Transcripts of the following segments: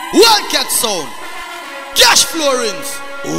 Wildcat Sound, Cash Florence,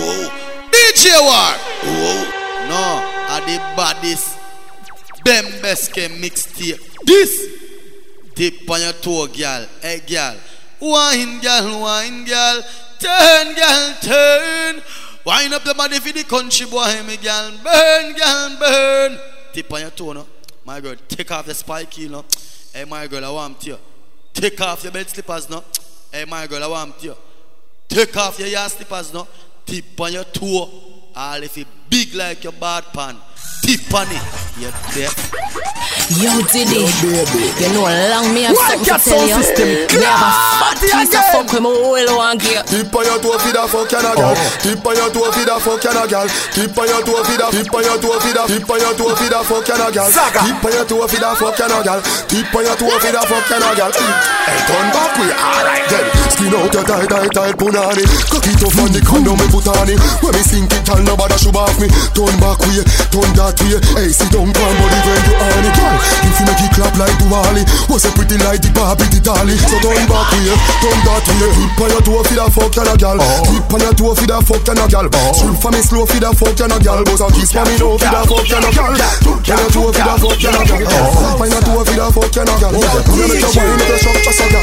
DJ War. No, are the baddest. Them best can mixtape. This dip on your toe, girl. Hey, girl. Wine, girl. Turn, girl, turn. Wind up the body for the country boy, me girl. Burn, girl, burn. Tip on your toe, no. My girl, take off the spiky, you know. Hey, my girl, I want you. Take off your bed slippers, no. Hey, my girl, I want you. Take off your yard slippers, no. Tip on your toe. All if it big like your bad pan. Tip on it. You're deaf. Yo, Diddy, you know long me have something to tell you. Me have a fat piece of fuck with my whole one gear. Tip on your toe for the fuck and a gal. Tip on your toe for the fuck and a gal. Tip on your toe for the. Tip on your toe for the. Tip on your toe for the fuck and a gal. Tip on your toe for the fuck and a gal. Tip on your toe for the fuck and a gal. Hey, turn back we alright then. Skin out your tight punani. Cock it off on the condom me put on it. When me sink it, tell nobody should off me. Turn back we, turn that way. Hey, sit down, come body when you on it. If you make it clap like Duali, was a pretty like the Barbie the Dolly. So turn back way, turn that way. Tip on your toe for the fuck and a gal. Tip on your toe for the fuck and a gal. Strip for me slow for the fuck and a gal. Boss a kiss for me no for the fuck and a gal. Tip on your toe for the fuck and a gal. Tip on your toe for the fuck and a gal. You make your wine make your shop just a gal.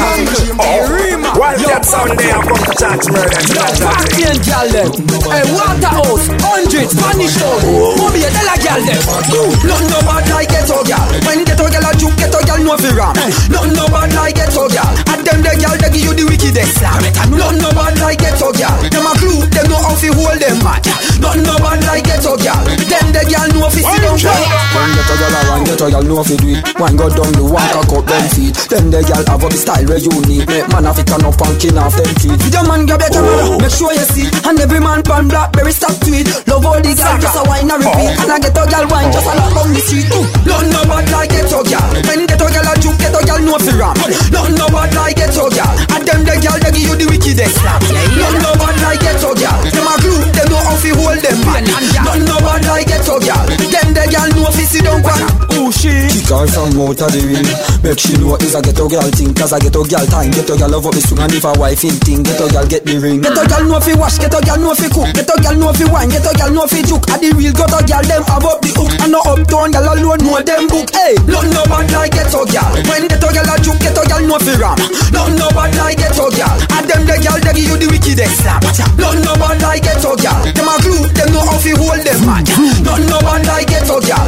Wildcat Sound there, I'm from the church murder. Party and gal them. Hey, Waterhouse, 100, Spanish Town. Mommy, tell a gal them. Nothing no bad like ghetto gal. When ghetto gal a juke, ghetto gal no fi ram. Nothing no bad like ghetto gal. And them the gal they give you the wickedest slam. Nothing no bad like ghetto gal. Them a clue, them know how fi hold them mad. Nothing no bad like ghetto gal. Them the gal know fi sit down. One ghetto gal a one ghetto gal know fi do it. One go down the walk a cut them feet. Them the gal have a style where you need. Make man have it turn up and kin off them feet. With your man grab your camera, make sure you see. And every man pan blackberry stop to it. Love all the gal just a wine and repeat. And I ghetto gal wine just a lot on the street. Nothing no bad like ghetto gal. When ghetto gal a juke, ghetto gal know fi ram. Nothing no bad like ghetto gal. And them the gal they give you the wickedest slap. Nothing no bad like ghetto gal. Them a glue, them know how fi hold them man. Nothing no bad like ghetto gal. Them the gal know fi sit down pan. Oh shit. Kick her from out of the ring. Make she know it's a ghetto gal thing. Cause a ghetto gal time. Ghetto gal love up the swing and if a wife in thing. Ghetto gal get the ring. Ghetto gal know fi wash, ghetto gal know fi cook. Ghetto gal know fi wine, ghetto gal know fi juke. And the real ghetto gal them have up the hook. And no uptown gal alone know them book. Hey, nothing no bad like ghetto gal. When ghetto gal a juke, ghetto gal know fi ram. Nothing no bad like ghetto gal. And them the gal they give you the wickedest slap. Nothing no bad like ghetto gal. Them a glue, them know how fi hold them man. Nothing no bad like ghetto gal.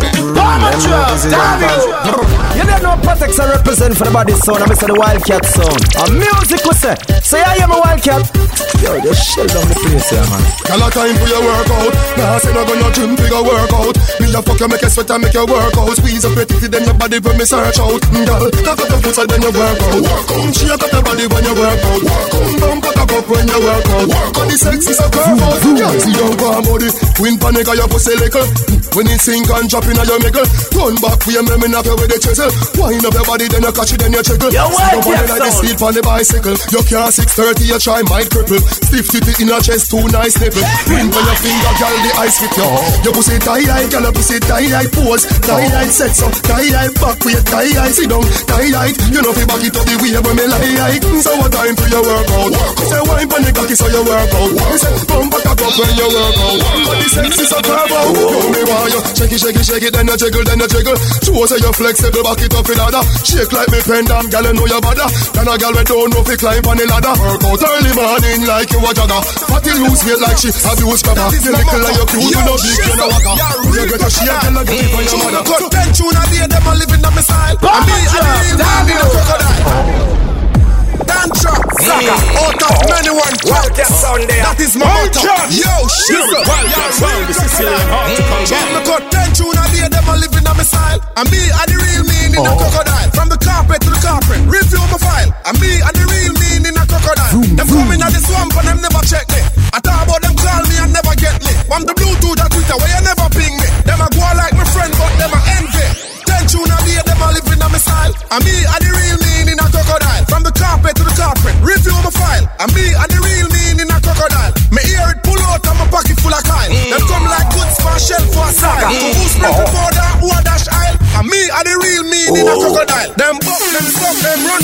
You don't know Protex I represent for the body sound. I'm the Wildcat Sound. A music we say. Say I am a Wildcat. Yo, just shell down the place here, man. Gal a time for your workout. Nah, say no go no gym for your workout. Me a fuck you make you sweat and make you workout. Squeeze up pretty then your body when me search out. Gal, cock up your foot and then you workout. Shake up your body when you workout. Bump up up when you workout. On the sexy so curve out. Gal, see don't go on body. Win panic or your pussy lickle. When it sink and drop in your mickle. Turn back for your memory knock you with the chisel. Wind up your body then you catch it then you jiggle. Yo, see the body like the sleep on the bicycle. Your car 630 you try might cripple. Stiff titty in your chest, too nice nipple. Ring on your finger, girl, the ice with you. Your pussy tie-dye, girl, your pussy tie-dye pose. Tie-dye set so, tie-dye back with tie-dye sit down. Tie-dye, you know fi back it up the way when me lie. So what time for your workout? Say wine pon the cocky so you workout. Say come back up when you workout. But the sexy so curve out. You me want you shake it, then you jiggle. Show say you flexible, back it up in ladder. Shake like me pendant, girl, you know you bother. Can a girl we don't know fi climb on the ladder. Workout early morning like you a jogger. Fatty lose weight like she abuse grabber. You little like you cute, you know big, you know waka. You get a shake, girl, you get it from your mother. Cut 10 tune a day, them a living on my style. And me and the real man in a crocodile. Tantra, Saka, out of many one Wildcat Sound there. That is my motto. Yo, shit. Wildcat Sound, the Sicilian horticulture. Me cut 10 tune a day, them a living on my style. And me and the real mean in a crocodile. From the carpet to the carpet, review my file. And me and the real mean in a crocodile. Them coming at the swamp and them never check me. I talk about them call me and never get me. I'm the Bluetooth at Twitter where you never ping me. Them a go like my friend but them a envy. 10 tune a day, them a living on my style. And me and the real mean in a crocodile. From the carpet to the carpet, review my file. And me and the real mean in a crocodile. Me hear it pull out and my pocket full of Kyle. Them come like goods for a shell for a saga. To boost me to border, who a dash aisle. And me and the real mean in a crocodile. Them buck, them run out alone.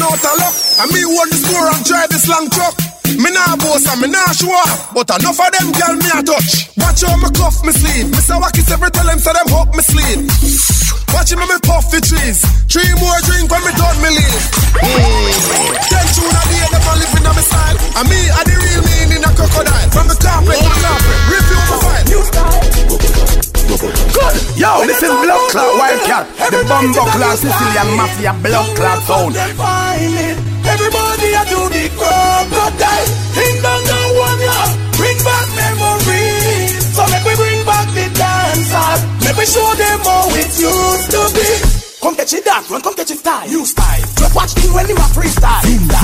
truck. And me hold the score and drive this long truck. Me nah boss and me nah show up, but enough of them girl me a touch. Watch how me cuff me sleeve. Me say Wacky every tell them so them hook me sleeve. Watch him me puff the trees. 3 more drink when me done me leave. 10 tune a day them a living on me style. And me a the real meaning a crocodile. From the carpet to carpet, review my file. New style. Good. Yo, this is Blood Clot Wildcat. The Bumbo Class Sicilian Mafia Blood Clot sound. Everybody a do the crocodile. Ding dong dong one love. Bring back memories. So make we bring back the dancers. Make we show them how it used to be. Come get your dance, run, come get your style. New style. Just watch me when you a freestyle.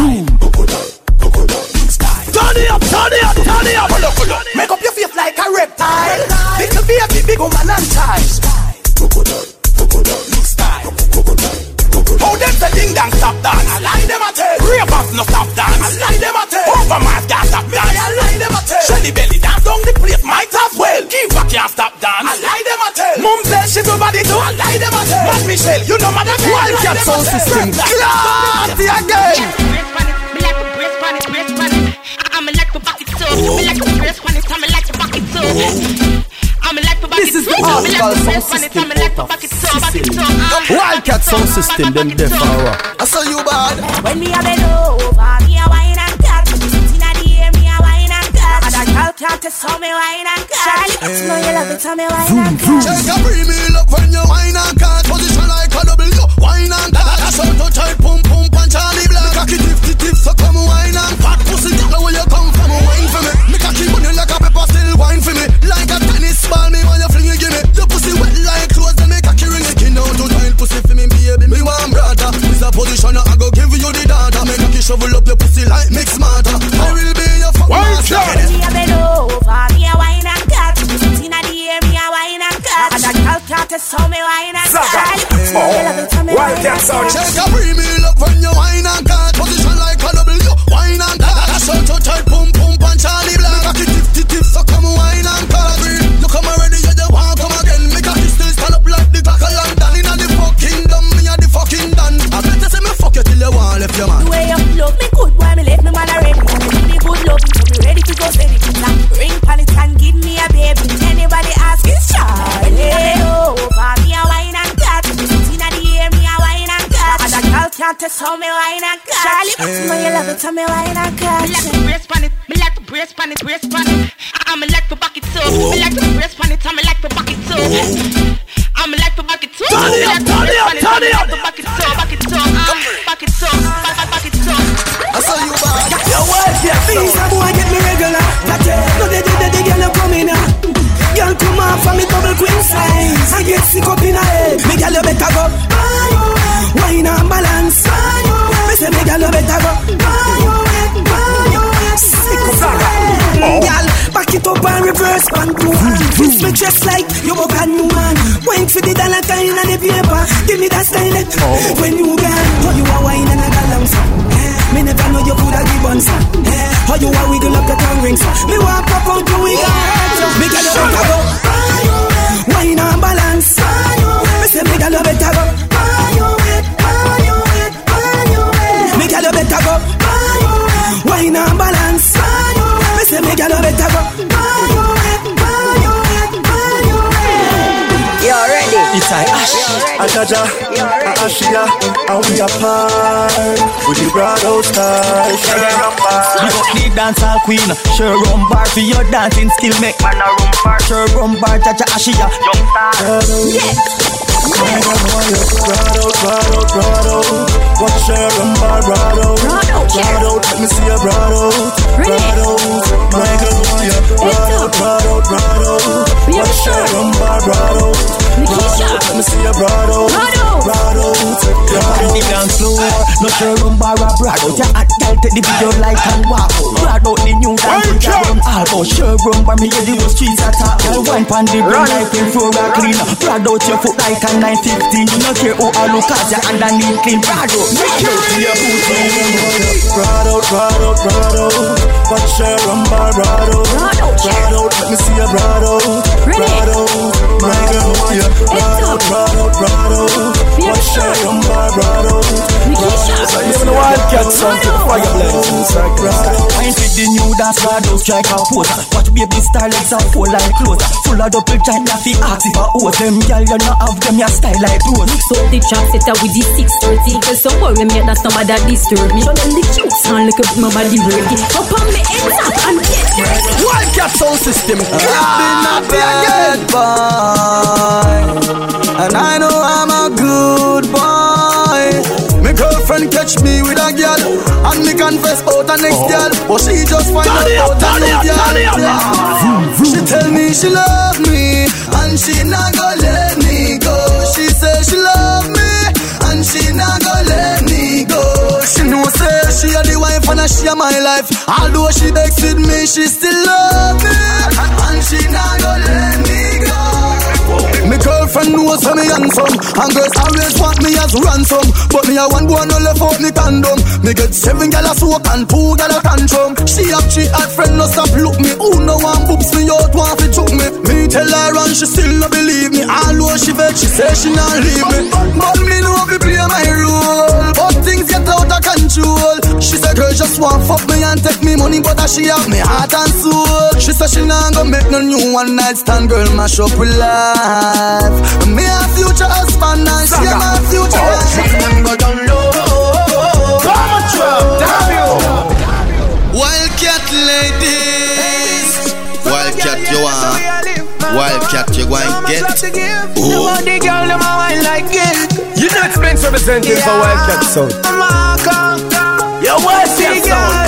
Turn it up, turn it up, turn it up. Make up your face like a reptile. Little baby, big woman and child. New style. Oh, them say ding dang stop dance. I like them a tell. Ravers no stop dance. I like them a tell. Overmars can't stop dance. I like them a tell. Shelly Belly dance down the place might as well. Kiva can't stop dance. I like them a tell. Mum says she do body too. I like them a tell. Matt Michelle, you know mother. Wildcat sound system. Clarty again. I'm like to back it up. Me like to brace when it's time. Me like to back it up. I'm like to back it up. This is the Article sound system out of Wildcat sound system. Them deaf hour. I saw you bad. When me a bend over, me a wine and cut. Sitting at the air, me a wine and cut. And I girl can't tell me wine and cut. Charlie, it's no you love it, tell me wine and cut. Take a free meal up when you wine and cut. Position like a W, wine and cut. That's how to tight, pum pum punch Charlie Black. Cocky tip, so come wine and cut. Pussy, girl, where you come from, wine for me. Me cocky money like a pepper, still wine for me. Like a tennis ball, me when you fling it, give me. Your pussy wet like clothes, then me cocky ring it. Skin out to tight, pussy for me, baby. Me want brother. This a position, I go give you the data. Me cocky shovel up your pussy like mix smarter. I will be your fuck master. Me a bend over, me a wine and cut. Sitting at the air, me a wine and cut. And I girl can't tell me wine and cut. Charlie, it's no you love it, tell me wine and cut. Take a free meal up when you wine and cut. Position like a W, wine and cut. That's how to tight, pum pum punch Charlie Black. Cocky tip, so come wine and cut. You come already, you want come again. Me cocky still stand up like the cock of London. Inna the fucking dumb, me a the fucking done. I better say me fuck you till you want left your man. The way you love me good, boy, me left me man already. Give me good love, so me ready to go steady. Now ring pon it and give me a baby. Anybody ask is Charlie. Over me a wine and cut. Inna the air, me a wine and cut. And a girl can't tell me wine and cut. Charlie, know you love it, tell me wine and cut. Me like to brace pon it, me like to brace pon it, brace pon it. I'm like to back it up. Me like to brace pon it, I'm like to back it up. I'm like to back it up. Turn it up, turn it up, turn it up. Back it up, back it up, back it up, back it up. I saw you bad. Yo, Wildcat sound. These a boy get me regular. That's it. No, the girl come in now. Girl come off from me double queen size. I get sick up in her head. Me girl you better go. Wine and balance. Me say me girl you better go. Sick up in her head. Girl, back it up and reverse one two hand. Twist me just like you a brand new man. Wine for the dollar kind and the paper. Give me that style. When you gone, how you a wine and a galance. Me never know you coulda give one sir. How you a wiggle up your tongue rings. Me walk up out you wiggle. Me girl you better go. Wine and balance. Me say me girl you better go. Me girl you better go. Wine and balance. Me say me girl you better go. You ready? It's a Ash, a Jaja, a Ashia, and we apart with the Brado style. You got the dancehall queen, sure rum bar for your dancing skill, make man a rum bar. Sure rum bar, Jaja Ashia, young star. Yes. Brado, watch your rum bar, Brado, let me see a Brado, my girl, Brado, watch your rum bar, Brado, let me see a Brado, on the dance floor, no sure rum bar, Brado, ja hot girl take the video like and walk out, Brado the new dance, rum album, sure rum bar, me hear the streets attack, girl wine pan the run like in floor cleaner, Brado your foot like a 950, you no care who I look at ya underneath clean, Brado, make you see your booty. Brado, watch your rum bar, Brado, let me see a Brado, my girl, Brado, watch your rum bar, Brado, So even the Wildcat sound to the fire blends. I ain't with the new dance, I don't strike a pose. Watch baby style legs and full like clothes. Full of double giant, I feel ask if I owe them. Girl, you not have them, your style like clothes. Mix up the trap setter with the 630. Cause some worry me that somebody that disturb me. Show them the cute sound, look up my body working. Up on me head up and get ready. Wildcat sound system. Not be a good boy, and I know I'm a good boy. My girlfriend catch me with a girl, and me confess out the next girl, but she just find out a new girl. She tell me she love me, and she not gonna let me go. She say she love me, and she not gonna let me go. She know say she a the wife and she a my life. Although she begs with me, she still love me, and she not gonna let me go. My girlfriend knows for me handsome, and girls always want me as ransom. But me a one boy no left out me condom. Me get 7 gal a soak and 2 gal a tantrum. She have 3 hot friend no stop look me. Who no one boobs me out want fi choke me. Me tell her and she still no believe me. Although she vex, she say she not leave me. But me know fi play my role, but things get out of control. She said girl just want fuck me and take me money, but she have me heart and soul. She said she not gonna make no new one night stand. Girl mash up with life. Me a future husband and she a my future wife. Go down low. Wildcat ladies, Wildcat you want, Wildcat you going get. Oh, the girl them a wine like it. You know expense representing for Wildcat sound. Yo, what's the sound?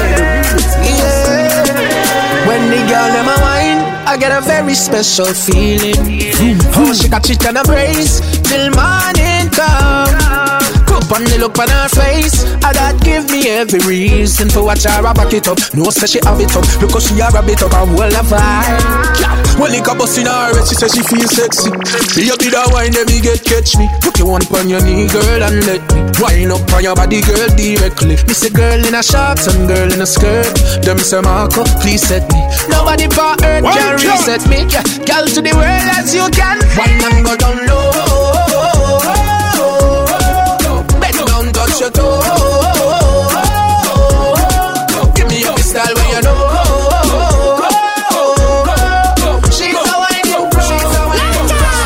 When the girl them a wine, I get a very special feeling. Oh, she got chicken and brace till morning come. Cup on the look on her face, and that give me every reason for watch her back it up. No say she have it up, because she a rub it up and well a vibe. When it bust in her head, she say she feel sexy. Be a bit of wine, then me get catch me. Put your one on your knee, girl, and let me wine up on your body, girl, directly. Me say girl in a shorts and girl in a skirt. Them say Marco, please set me. Nobody for earth can reset me. Yeah, girl to the world as you can. Wine and go down low. Bend down, touch your toe. Give me your style when you know. She's a wine, she's a wine.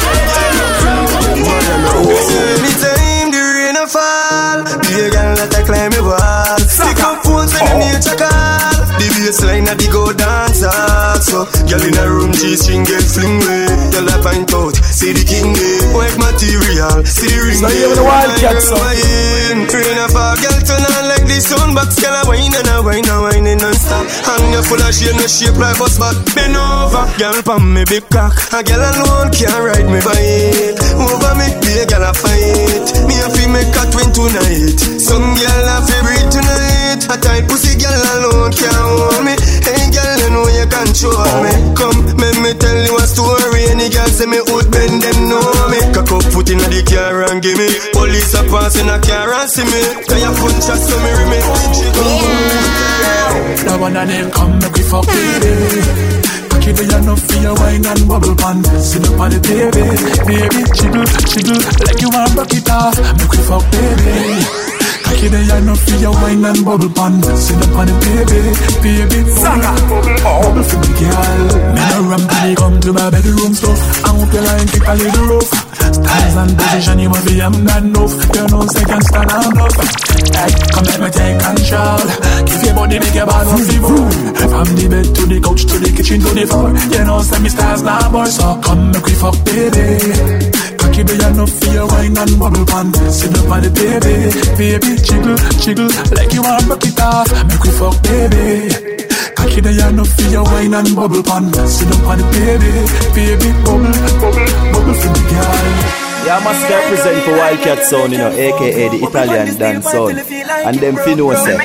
Anytime the rain a fall, be a girl that I climb a wall. Stick up phones when the nature call. The baseline of the go dancer. So, girl in a room, G-string get fling way. Girl I find out, see the king day. White material, see the ring. So even the Wildcat song. Rain a fall, girl turn on like the sun. Box girl a wine and a wine and wine non-stop. And you full of shade, no shape like bus back. Bend over, girl pon me big cock. A girl alone can't ride me bike. Over me, be a girl a fight. Me a fi make a twin tonight. Some girl a fi breathe tonight. A tight pussy girl alone can't hold me. Hey girl, you know you control me. Come, let me tell you a story. Any girl say me would bend them know me. Cock up foot in the car and give me. Police a pass in a car and see me. Can you punch us so me remake she come. Now one of them come make we fuck baby. Cocky they enough for your wine and bubble pan. Sit up on the baby. Baby, jiggle, jiggle like you want rock it off. Make we fuck baby. Cocky they enough for your wine and bubble pan. Sit up on the baby. Baby, bubble for the girl. Me no rampany come to my bedroom stuff. I hope you like it a little rough. Styles and position you must be I'm not enough. You know second stand enough. Hey, come let me take control. Give your body make your body feel. From the bed to the couch to the kitchen to the floor. You know say me styles now boy. So come make we fuck baby. Cocky be enough for your wine and bubble pan. Sit up on the baby. Baby jiggle, jiggle like you want rock it off. Make we fuck baby. Cocky they enough for your wine and bubble pan. Sit up on the baby. Baby bubble, bubble, bubble for the girl. Yeah, I must represent for Wildcat sound, you know, aka the Italian dance sound. And them Fino say.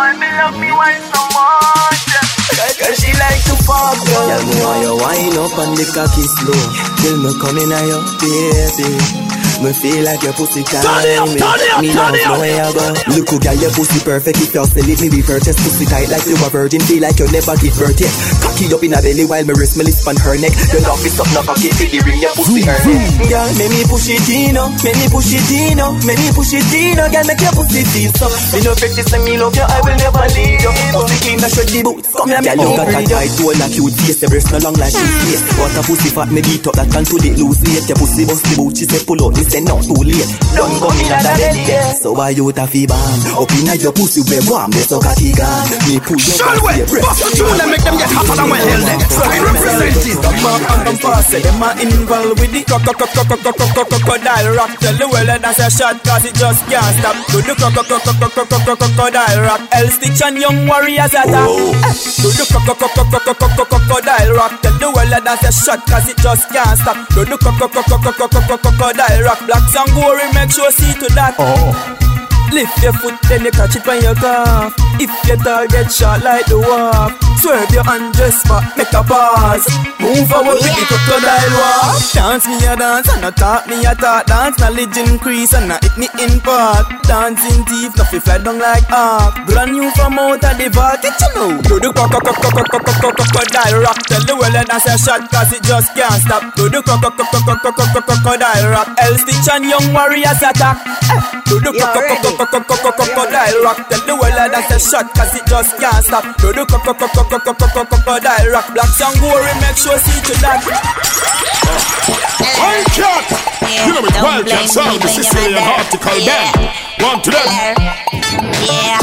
Cause she like to fuck girl. Yeah, me want you wind up and the cocky slow. Till me come in on your baby. Me feel like your pussy climbing. Me love know where you go. Look who got your pussy perfect. If you sell it, me be purchased. Pussy tight like you a virgin. Feel like you never give birth yet. Cocky up in a belly while me rest my lips on her neck. You love it up, never get the ring. Your pussy her neck. Girl, make me push it in, make me push it in, make me push it in. Girl, make your pussy feel so. Me no fake this and me love you, I will never leave you. Pussy clean, I should the boots. Come here, me look at that tight, do a cute face. The breast no long like this face. What a pussy fat, me beat up that can to the loose weight. Your pussy bust the boot, she say pull out, me say not too late. Don't come in at that day. So why you taffy band? Up in your pussy, we warm, they so cocky gun. Me pull your pussy, bust the tune and make them get hotter than well held. So I represent it. Them and them pass it, them are involved with the crocodile rock. Tell the world that that's a shot, cause it just can't stop. Do the crocodile rock. L-Stitch and Young Warriors attack. Do the crocodile rock. Tell the world that that's a shot, cause it just can't stop. Do the crocodile rock. Blacks and gory, make sure see to that. Lift your foot, then you catch it when you cough. If your target shot like the warp, swerve your hand just back, make a pause. Move forward with the crocodile walk. Dance me a dance and a talk me a talk. Dance knowledge increase and a hit me in part. Dancing teeth, nothing fly down like arc. Brand new from out of the vault, it you know. Do the crocodile rock. Tell the world that that's a shot, cause it just can't stop. Do the crocodile rock. L-Stitch and Young Warriors attack. Do the crocodile rock. Tell the world that that's a shot, cause it just can't stop. Do the crocodile rock. Blacks and gory, make sure see to that. Wildcat! You know it's Wildcat sound, the Sicilian article band. One to them. Yeah.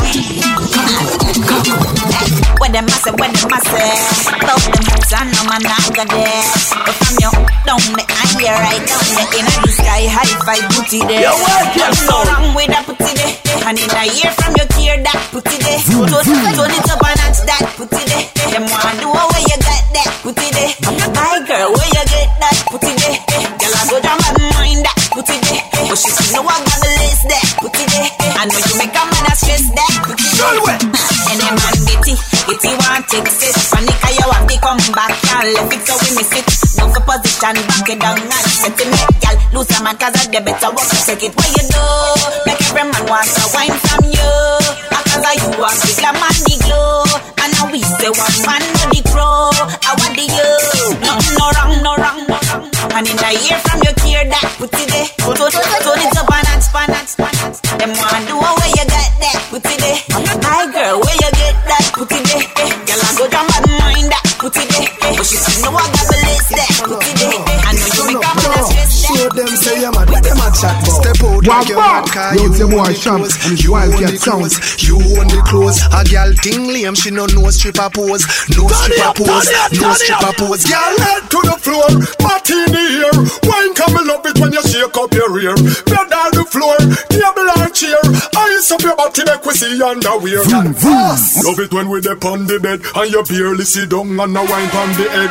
What them I say, what them I say. Love them moves and no man not got there. But from you down the anger right down the inner the sky high five booty there. Nothing no wrong with that booty there. And in a year from your tear that booty there. Turn it up and dance that booty there. Them want do where you got that booty there. My girl, where you get that booty there. Girl I go down my mind that booty there. But she said no I got the list that booty there. I know you make a man a stress that booty there. And them man get it want take it. Panic you have to come back and left it so we miss it. No for position back it down and set it make y'all lose a man cause I the better work to take it. What you do? Make every man want to wine from you. Cause you want the glam and the glow. And now we say one man with the crow. I want the you. Nothing no wrong, no wrong, no wrong. And in a year from your tear that put it there. Turn it up and dance. Them want do where you got that put it there. Hi girl, where you get that put it there. Girl I go down my mind that put it there. But she said no I got the list that put it there. I know you make a man a stress that. Show them say you're mad, let them a chat. Step out like you're mad, cause you own the clothes. You own the clothes. You own the clothes. A girl ting lame, she no stripper pose. No stripper pose, no stripper pose. Girl head to the floor, butt in the air. Wine come and love it when you shake up your rear. Bed on the floor, table and chair. Ice up your body make we see underwear. Love it when we dip on the bed and you barely sit down and a wine on the head.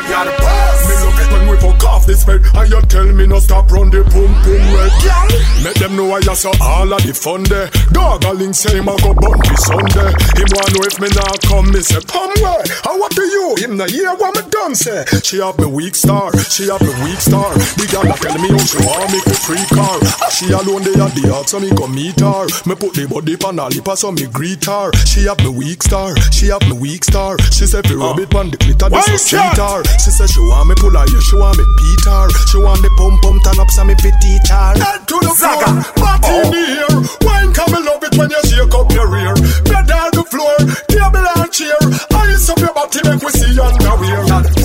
Me love it when we fuck off this bed and you tell me no stop run the pum red. Make them know I saw all of the fun there. Gargling say him a go bun this Sunday. Him want know if me not come, me say come where? How what do you? Him not hear what me done say. She have the weak star, she have the weak star. The girl that tell me how she want me to free car. She alone they at the heart so me go meet her. Me put the body pan her lip so me greet her. She have the weak star, she have the weak star. She say fi rub it pan the glitter this so sweet her. She say she want me pull her, yeah she want me beat her. She want the pump turn up so me fi teach her. Head to the floor, back in the air. Wine come and love it when you shake up your rear. Bed on the floor, table and chair. Ice up your body make we see underwear.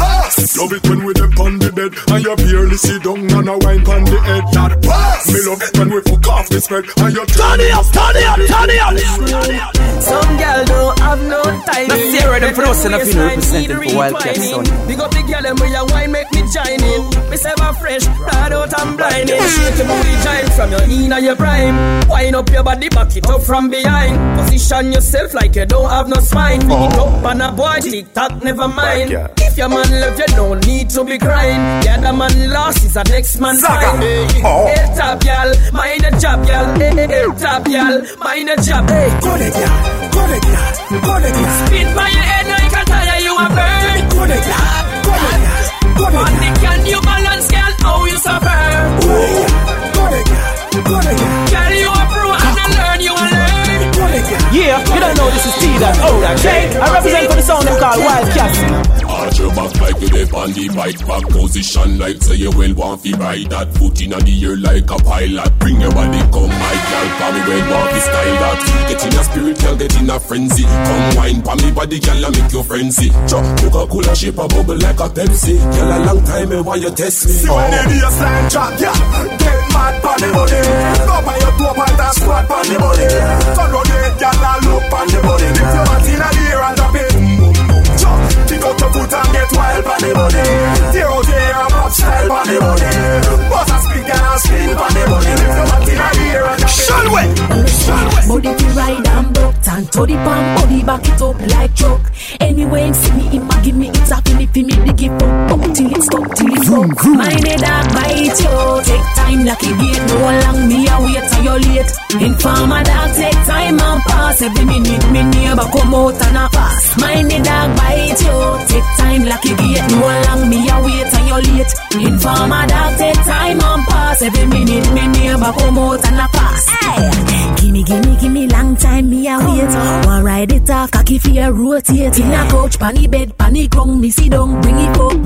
Love it when we dip on the bed and you barely sit down and a wine on the head. Me love it when we fuck off this bed and you turn it up. Some girl don't have no time. Let's see where the person of you representing for Wildcat son. Big up the girl and where your wine make me join in. Me say my fresh, proud out and blinding. Shake your booty giant from your in and your prime. Wind up your body, back it up from behind. Position yourself like you don't have no spine. Pick it up on a boy, tick-tock, never mind. If your man love you, don't need to be crying. The other man lost is a next man's fine. Hey, top y'all, mind a job y'all. Hey, top y'all, mind a job. Hey, go there y'all, go there y'all, go there y'all. Spin by your head like a tire you a burn. Go there y'all, go there y'all, go there y'all. On the can you balance girl, how you suffer. Go there y'all, go there y'all. know this is T-Dot, okay? I represent for the sound them called Wildcats. Arch your back like you dip on the bike back position like say you will want to ride that foot in the air like a pilot. Bring your body, come my girl, for me when want to style that. Get in a spirit, girl, get in a frenzy. Come wine for me body, girl, and make you frenzy. Coca-Cola shape a bubble like a Pepsi. Girl, a long time I want you test me. See when the baseline drop, yeah, get mad for the body. Go by your top and that squat for the body. Turn on it, girl, and look for the body. Lift your hand in the air and drop it. Kick out your foot and get wild for the body. Tear out here and pop style for the body. Bust a speak and spin for the body. Lift your hand in the air and drop it. Shalway! Body to ride and broke. Tan to the palm, body back it up like truck. Anyway, him see me, him a give me it up. Me fi me the give up till it stop, till it broke. Mine a dog bite you. Take time like a gate. No long me a wait till you late. Informer dog take time and pass. Every minute me neighbor come out and a pass. Mine a dog bite you. Take time like a gate. No long me a wait till you late. Informer dog take time and pass. Every minute me neighbor come out and a pass. Hey. Gimme long time me a wait. One ride it a cocky fear rotate. In a couch, panny bed, panny ground, me sit down. Bring it up,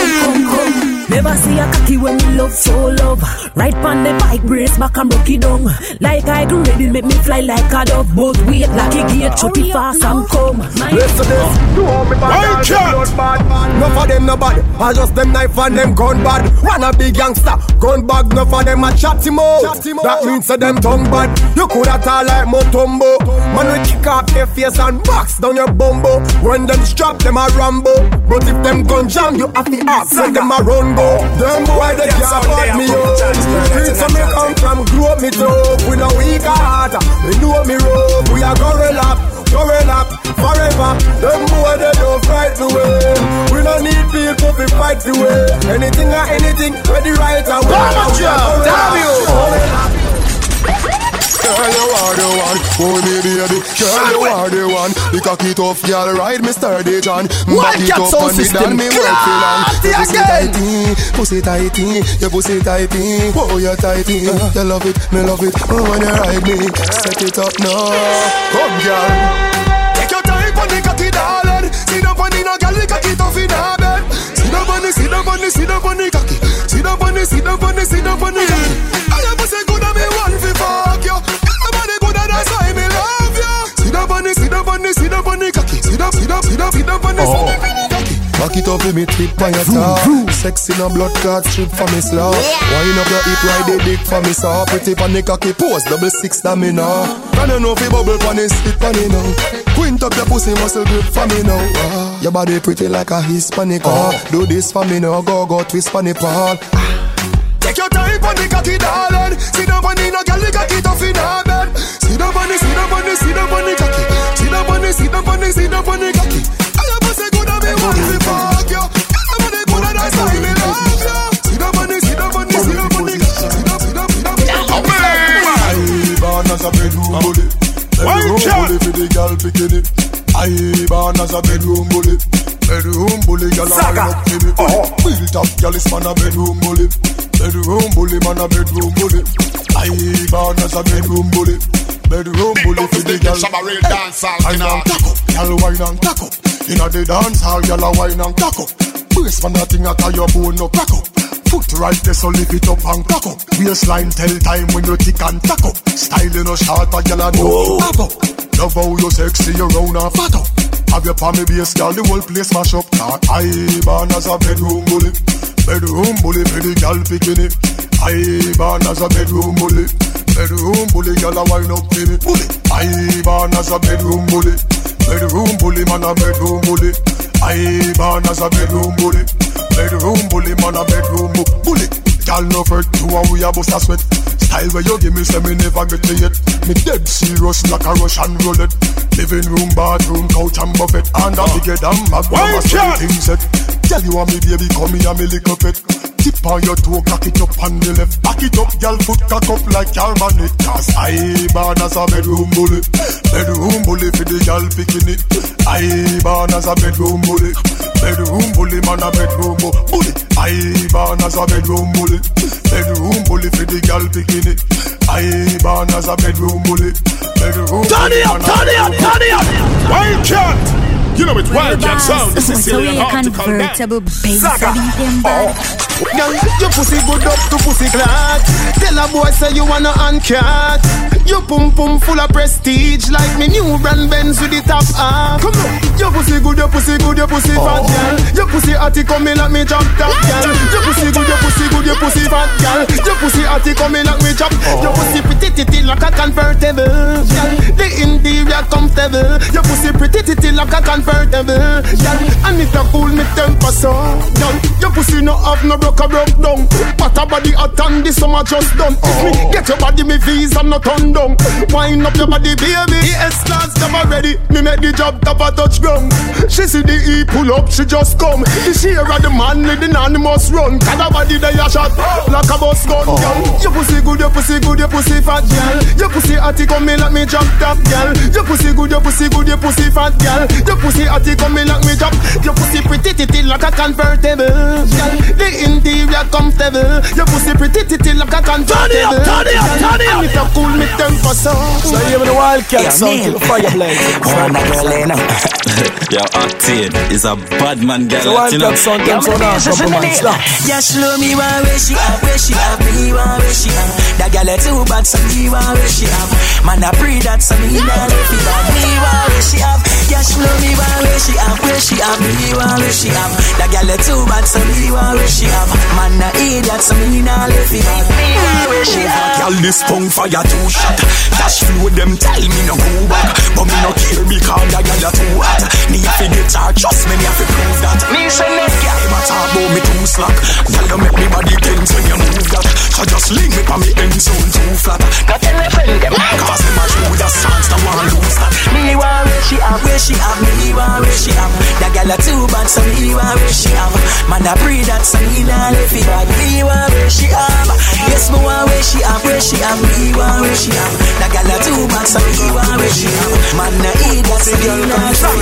come. Never see a cocky when me love so love. Right pan the bike, brace back and broke it down. Like I do ready, make me fly like a dove. Both wait like a gate, shut it fast and come. Listen this, you want me bad, blood bad. No for them no bad, I just them knife and them gun bad. One a big youngster, gun bag, no for them a chat him out. That means that them tongue bad. You could have tall like Motombo. Man we kick off their face and box down your bumbo. When them strap them a Rambo. But if them gun jam you have to ask when them a run go. Them boy they can't fuck me up. Streets so me come from grow up me tough. We no weak heart, we know me rough. We are going up forever. Them boy they don't fight the way. We don't need people to fight the way. Anything or anything, ready right away. Damn you! Girl, you are the one, oh me baby. Girl, you are the one. The cocky tough, girl, ride me sturdy John. Back it up and me down, me work for long. Pussy tighty, your pussy tighty. Oh, you tighty, you love it, me love it. Oh, when you ride me, set it up now. Come, girl. Take your time on the cocky, darling. See the bunny, no girl, the cocky tough in her bed. See the bunny, see the bunny, see the bunny cocky. See the bunny, see the bunny, see the bunny cocky. I am pussy good and me want to fuck you. Everybody good and that's why me love you. See the bunny, see the bunny, see the bunny cocky. See the bunny, see the bunny cocky. Back it up with me tip on your top. Sexy no blood clot strip for me slow. Wind up your hip, ride the dick for me so. Pretty pan the cocky pose, 6 that me now. Can you know if you bubble pan it, spit pan it now. Quint up your pussy muscle grip for me now. Your body pretty like a Hispanic. Do this for me now, go twist pan the pole. Take your time on the cocky, darling. See the bunny, no girl, the cocky tough in her bed. See the bunny, see the bunny, see the bunny cocky. See the bunny, see the bunny, see the bunny cocky. I am pussy good and me want to fuck you. Everybody good and that's why me love you. See the bunny, see the bunny, see the bunny cocky. See the bunny. I born as a bedroom bully. Bedroom bully for the girl bikini. I born as a bedroom bully. Bedroom bully, girl, I love me. Built up, girl, is man a bedroom bully. Bedroom bully, man a bedroom bully. I born as a bedroom bully. Bedroom bully for the girl. Some a real dance hall. Wine and tack up, girl, wine and tack up. Inna the dance hall, girl, a wine and tack up. Brace man a thing a tie your bone no crack up. Foot right there, so lift it up and crack up. Waistline tell time when you tick and tack up. Style in a short, but girl, a no pop up. Love how you sexy, you round and fat up. Have your palmy base, girl, the whole place mash up. I born as a bedroom bully. Bedroom bully for the girl bikini. I born as a bedroom bully. Bedroom bully, girl, a wine up to me. Bully. I born as a bedroom bully. Bedroom bully, man a bedroom bully. I born as a bedroom bully. Bedroom bully, man a bedroom bully. Girl no fret, to a we a bust a sweat. Style where you give me, say me never get to yet. Me dead serious like a Russian roulette. Living room, bathroom, couch and buffet. And a bigger than mag, mama say things set. Tell you want me baby, come here, me little pet. Tip on your toe, cock it up on the left. Back it up, girl, foot cock up like your bonnet. Cause I born as a bedroom bully. Bedroom bully for the girl picking it. I born as a bedroom bully. Bedroom bully, man a bedroom bully. I born as a bedroom bully. Bedroom bully for the girl picking it. I born as a bedroom bully. Bedroom turn it up, turn it up, turn it up. Wildcat. You know it's Wildcat sound. This is Sicilian convertible bass. Girl, your pussy good up to pussy clot. Tell a boy say you wanna uncat. Your pum pum full of prestige like me new brand Benz with the top off. Come on, your pussy good, your pussy good, your pussy fat girl. Your pussy hotty coming like me jump top girl. Your pussy good, your pussy good, your pussy fat girl. Your pussy hotty coming like me jump. Your pussy pretty titty like a convertible. Girl, the interior comfortable. Your pussy pretty titty like a convertible. Girl, and it a cool me temper so. Girl, your pussy no have no broke down. But a body hot and this summer just done. If me get your body me visa not turn down. Wind up your body baby. The S-Class never ready. Me make the job top a touch ground. She see the E pull up she just come. The share of the man with the anonymous run. Cause the body they a shot like a bus gun. Your pussy good, your pussy good, your pussy fat girl. Your pussy hotty coming like me jump top girl. Your pussy good, your pussy good, your pussy fat girl. Your pussy hotty coming like me jump. Your pussy pretty titty like a convertible girl. The interior comfortable. Your pussy pretty titty like a convertible. Turn it up, turn it up. And it a cool me temper so. So you have the Wildcat song to the fire blaze. One girl in Yo, Octane is a bad man girl. So Wildcat song comes on a couple months now. Yeah, show me where she have, where she have, me where she have. That girl is too bad, so me where she have. Man, I pray that so me not let it bad. Me where she have. Yeah, show me where she have, where she have, me where she have. That girl is too bad, so me where she have. Man, I idiot, so me not let it bad. Me where she have. Girl, this tongue fire too shot. Dash flow them tell me no go back. But me no care because that girl is too hot. Me have to get her, trust me, me have to prove that. Me say next girl, them a talk about me too slack. Girl, you make me body tense when you move that. So just link me pa me end sound too flat. Not tell me friend them, cause them a show the songs that want lose that. Me want where she have, where she have, me want where she have. That girl is too bad, so me want where she have. Man, I pray that so me not let it bad. Me want where she have. Yes, me want where she have, where she have, me want where she have. That girl is too bad, so me want where she have. Man, I eat that, so me not let it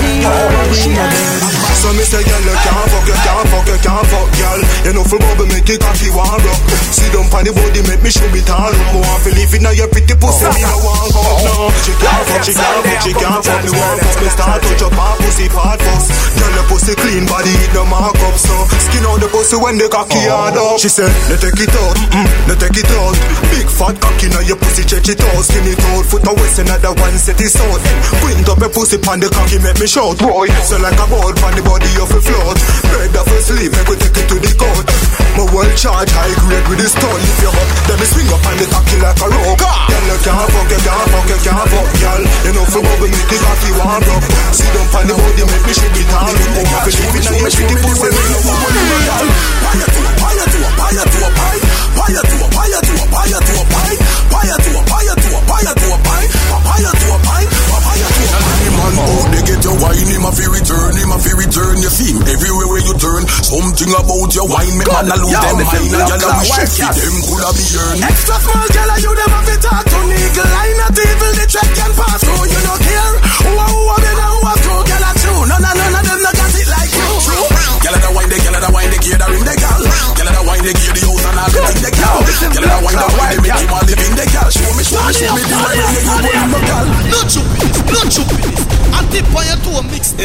bad. So me say girl, you can't fuck, you can't fuck, you can't fuck, girl. You know for bubble make it cocky one rock. See them on the body make me show it all up. Want to live in your pretty pussy, me no want go up now. She can't fuck, she can't fuck, she can't fuck. Me want fuck, me start touch up her pussy part first. Girl, your pussy clean, body it no mark up. So skin out the pussy when the cocky hard up. She said, no take it out, no take it out. Big fat cocky now your pussy stretch it out. Skin it out, foot away, another one set it out. Print up your pussy pan the cocky make me shout, boy. So like a board pan the body of a float. Bed of a sleep, make we take it to the court. My world charge high grade with the stone. If you up, then me swing up and the cocky like a rope. Girl, you can't fuck, you can't fuck, you can't fuck, girl. You know for what we make the cocky warm up. See them pan the body, make me shake it all up. Oh, my fish, we know you shake the pussy, me know what we do, girl. Fire to a fire to a fire to a fire. Fire to a fire to a fire to a fire. Fire to a fire to a fire to a fire. Fire to a fire, fire to a fire. Man, oh, they get your wine, him a fi return, you feel everywhere where you turn. Something about your wine, make man a lose them mind. And y'all a wish it, them coulda be earned. Extra small girl, you them have to talk to nigga. Line not evil, the track can pass through. You don't care who a been and who a true. Girl a true, none of them not got it like you. Girl a da wine, the gear da ring the gal. Girl a da wine, the gear the house and all the thing the gal. Girl a da wine, the make him all live in the gal. Show me the way you go in the gal. No chupiness. I tip on your toe mix.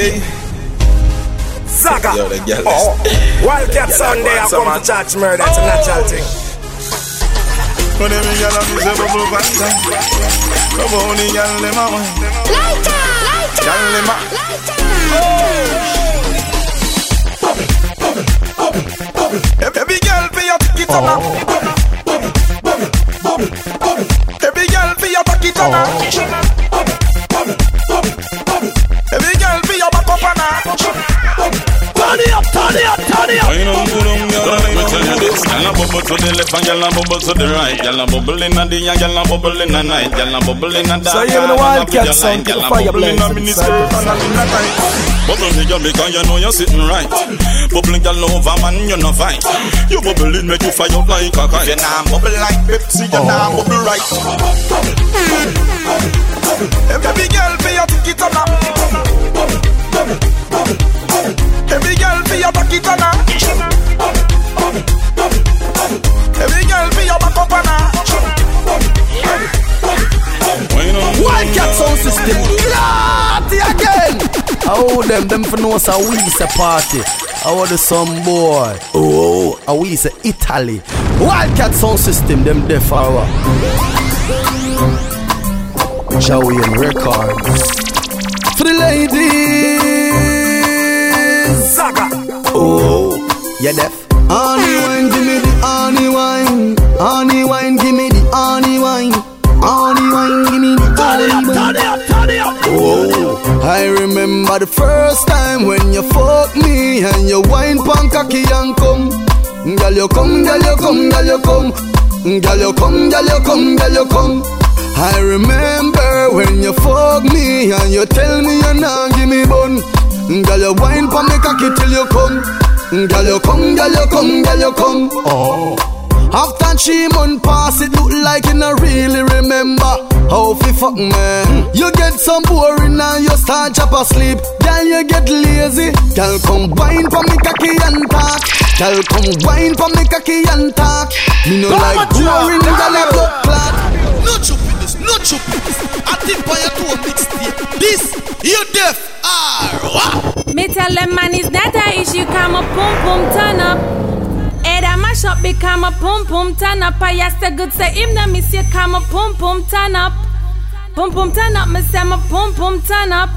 Saga. Wildcat Sunday, I come to church murder. It's a natural thing. When them gyal a miss a bubble panta, come on the gyal dem a wine. Gyal dem a. Every gyal fi a tick it up. Every gyal fi a back it up. Every gyal fi a back up and Turn it up, turn it up, turn it up. I know you don't gyal. Let me tell you this, gyal a bubble to the left. left and girl a bubble to the right. Girl a bubble in the day and girl a bubble in the night. Girl a bubble in the dark. So you the Wildcat sound, girl a bubble in the miniskirt and a midnight. Bubble me girl because you know you're sitting right. Bubble girl over man you no fight. You bubble it make you fly out like a kite. You nah bubble like Pepsi, you nah bubble right. Every girl be a tick it on her. Every girl be a back it on her. Every girl be a back up on her. Wildcat sound system, clarty again. How them for know so we say party. How the some boy? Oh, how we say Italy. Wildcat sound system, them deaf hour. Joey and records for the ladies. Zaga. Oh, yeah, deaf. Honey wine, give me the honey wine. Honey wine, give me the honey wine. Honey wine, give me the honey wine. Turn it up. Oh, I remember the first time when you fuck me and you wine pon cocky and come. Girl you come, girl you come, girl you come. Girl you come, girl you come, girl you come. I remember when you fuck me and you tell me you nah give me bun. Girl you wine pon me cocky till you come. Girl you come, girl you come, girl you come. Oh. After 3 months pass, it look like you not really remember how fi fuck man. You get some boring and you start chop asleep. Girl you get lazy. Girl come wine for me cocky and talk. Girl come wine for me cocky and talk. Me no like boring, girl a blood clot. No chupiness, no chupiness. I think by your two mixtape. This, you deaf or what? Me tell them man is not a issue. Come up, pum pum turn up. Head a mash up, become a pum pum turn up. I ask the good say him na miss you. Come up, pum pum turn up. Pum pum turn up, me say my pum pum turn up.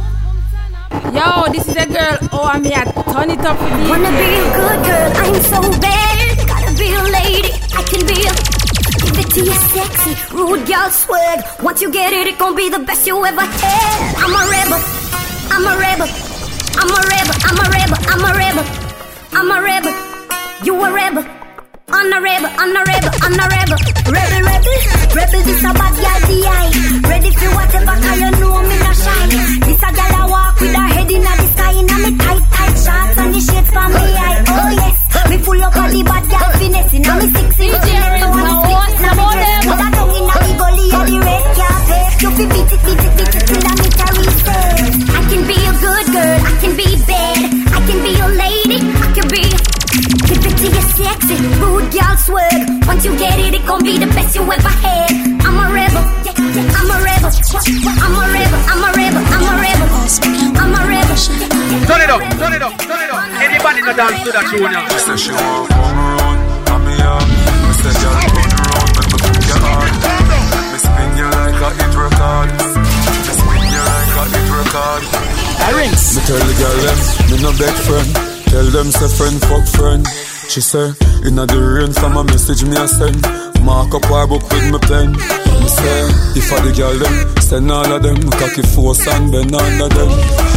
Yo, this is a girl. Oh, I'm here. Turn it up for me. Wanna be a good girl, I'm so bad. Gotta be a lady, I can be a. Give it to you sexy, rude girl swag. Once you get it, it gon' be the best you ever had. I'm a rebel, I'm a rebel, I'm a rebel, I'm a rebel, I'm a rebel, I'm a rebel. You a rebel, I'm a rebel, I'm a rebel, I'm a rebel. Rebel, rebel, rebel, this a bad girl DI. Ready for whatever, cause you know me not shine. This a girl I walk with her head in the sky. In me tight, tight shots and the shades from me eye. Oh yes, me full up of the bad girl finesse. In me 6 inches, so I'm six. Now me dress with a tongue in the gully of the red carpet. You fi beat it till I meet a reset. I can be a good girl, I can be bad. I can be a lady, I can be. Keep it to your sexy, rude girl swag. Once you get it, it gon' be the best you ever had. I'm a rebel, I'm a rebel, I'm a rebel, I'm a rebel, I'm a rebel, I'm a rebel. Turn it up, turn it up, turn it up. Anybody no dance to that tune now? I said she want to come around, I'm here. I said y'all turn around, make me put your heart. Me spin you like a hit record. Me spin you like a hit record. I rings. Me tell the girl them, me no beg friend. Tell them say friend fuck friend. She say, inna the rain from a message me a send. Mark up her book with me pen. Me say, if I the girl them, send all of them. Cocky force and bend under them.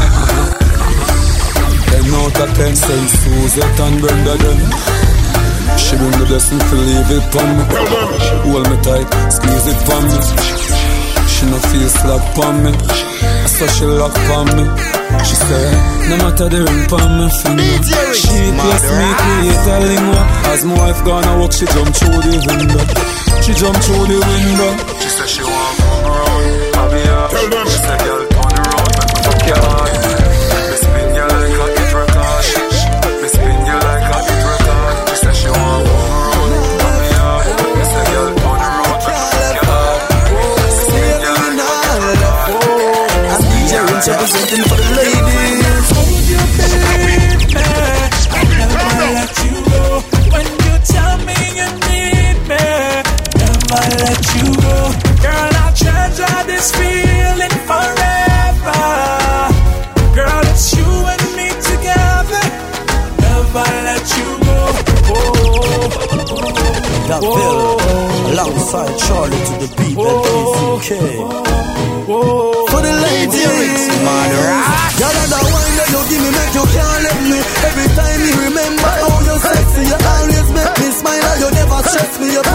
10 out of 10, send Suzette and Brenda them. She bring the blessing to leave it pon me. Hold me tight, squeeze it pon me. She no feel slap pon me. So she lock pon me. She say, no matter the ring pon me finger. She plus me create a lingua. As my wife gonna walk, she jump through the window. She jump through the window. She say she want come around, I'll be up. She say, girl, turn around, make me fuck your heart. Me spin you like a hit record. Me spin you like a hit record. She say she want come around, I'll be up. She say, girl, turn around, make me fuck your heart. Me spin you like a hit record. I'm DJ Rinse representing for the ladies. Hold you, baby. I'll never let you go. When you tell me you need me, never let you go. Girl, I'll treasure this feeling forever. Girl, it's you and me together. Never let you go. That Bill, alongside Charlie to the beat and ECK. For the ladies, y'all are the one that you give me, make you can't let me. Every time you remember how you're sexy, you always make me smile. You never stress me, you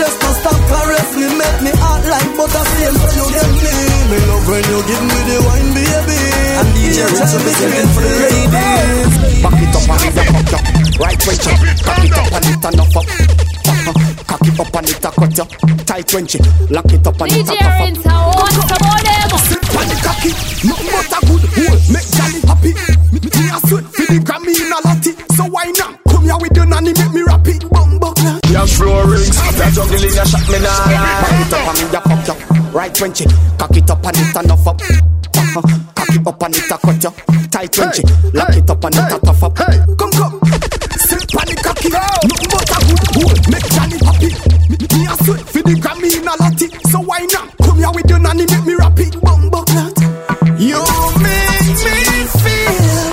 just to stop caress me, make me act like butter flame. So you get me. Me love when you give me the wine, baby. And DJ Rich up is singing for the ladies. Back it up and leave your fuck up. Right wench, cock it up and it enough up. Cock it up and it a cut up. Tight wench, lock it up and it a tough up. DJ Rinse, I want some more them. Sit on the cocky, nothing but a good hole. Make Johnny happy. Me a sweat for the Grammy in a lottie. So why not? Come here with your nanny, make me rap it. Bumbuckler. Young floor rings, that jungle in your shot me now. Back it up and me a fuck up. Right wench, cock it up and it enough up. Cock it up and it a cut up. Tight wench, lock it up and it a tough up. Come. Sit on the cocky, nothing but a good hole. Make Johnny happy. Me a sweat for the Grammy in a lottie. So why not? Come here with your nanny, make me rap it. Bumbuckler. You make me feel.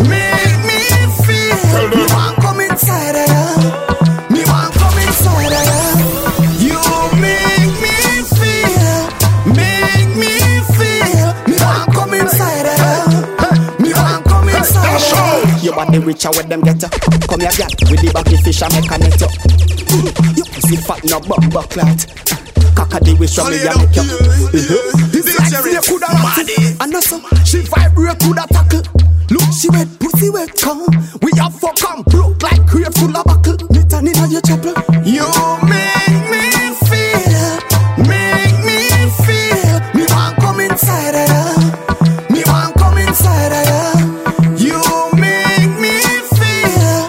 Me want come inside of you. Me want come inside of you. You make me feel. Me want come inside of you. Me want come inside of you. Your body richer when them get you. Come here, girl, with the baggy fish and make a net you. You pussy fat no bumper clat. Cockady wish from me and make you. It's like she coulda rattle. And also she vibrate coulda tackle. Look, she wet, pussy wet, come. We have for come, look like crate full of buckle. Me turn in on your chapel. You make me feel. Me want come inside of you. Me want come inside of you. You make me feel.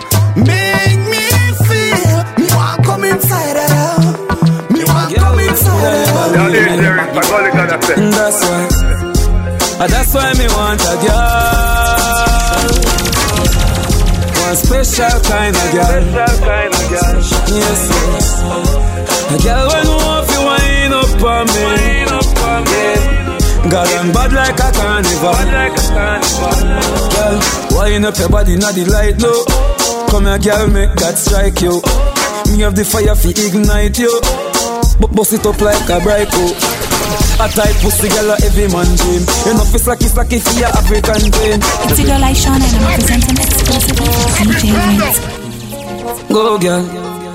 Me want come inside of you. Me want come inside of you. That's why me want a girl. One special kind of girl. Yes. A girl when you want to wind up on me. Girl, I'm bad like a carnival. Girl, wind up your body, not the light low. Come here, girl, make that strike you. Me have the fire fi ignite you. But bust it up like a brico. A tight pussy girl a every man dream. You know fi slacky for your African pain. It's your girl like Sean and I'm presenting exclusively for DJ Rinse. Go girl.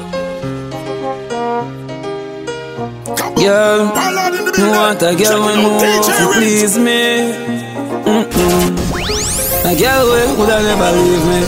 Girl, you want a girl when you want to please me. A girl would never leave me.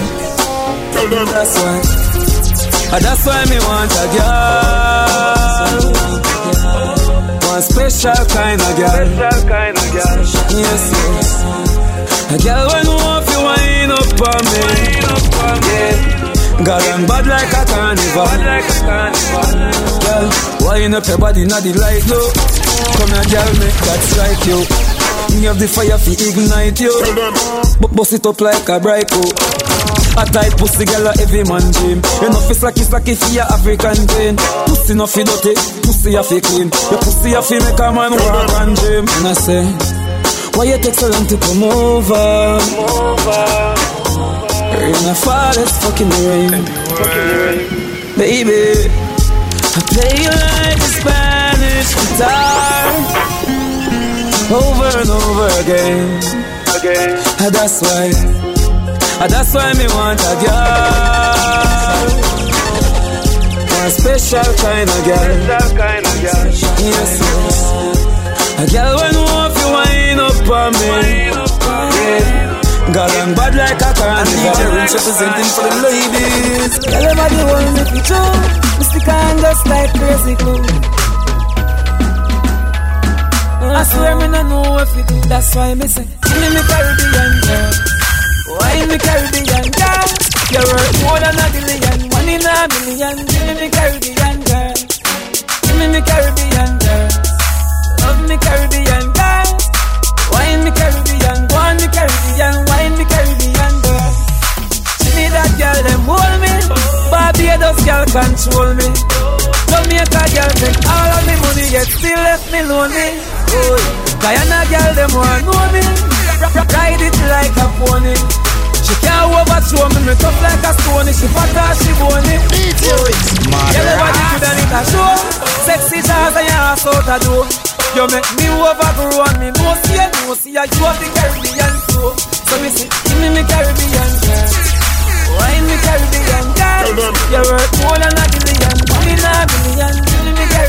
That's why me want a girl. One special kind of girl. Yes. A girl when you want to wind up on me. Yeah. Girl, I'm bad like a carnival. Girl, wind up your body, not the light low. Come here, girl, make that strike you. Me have the fire fi ignite you. But bust it up like a brico. A tight pussy girl a every man dream. You know fi slacky for your African pain. Pussy no fi dirty, pussy a fi clean. Your pussy a fi make a man walk and dream. And I say, why you take so long to come over? Rain a fall, it's fucking rain. Baby, I play you like a Spanish guitar over and over again. That's why me want a girl. One special kind of girl. Yes. A girl when you want to wind up on me. Yeah. Girl, I'm bad like a carnival. DJ Rinse representing for the ladies. Girl, everybody want me to show. Me stick on just like crazy glue. I swear me no know if you do. That's why me say, give me Caribbean girl. Why me Caribbean girl? You're worth more than a billion. One in a million. Give me Caribbean girl. Give me Caribbean girl. Love me Caribbean girl. Wine me Caribbean, go on me Caribbean, wine me Caribbean girl. She need that girl, them hold me. Barbados girl control me. Jamaica girl take all of me money, yet still left me lonely. Oh, Guyana girl, them want know me. Ride it like a pony. She can't overthrow me, me tough like a stone. She fat or she bony. Everybody could have need a show. Sexy jazz and your ass out a door. You make me overgrown, me no see you have the Caribbean flow. So me say, give me Caribbean girl. Wine me Caribbean girl. You're worth more than a billion, one in a million. Give me Caribbean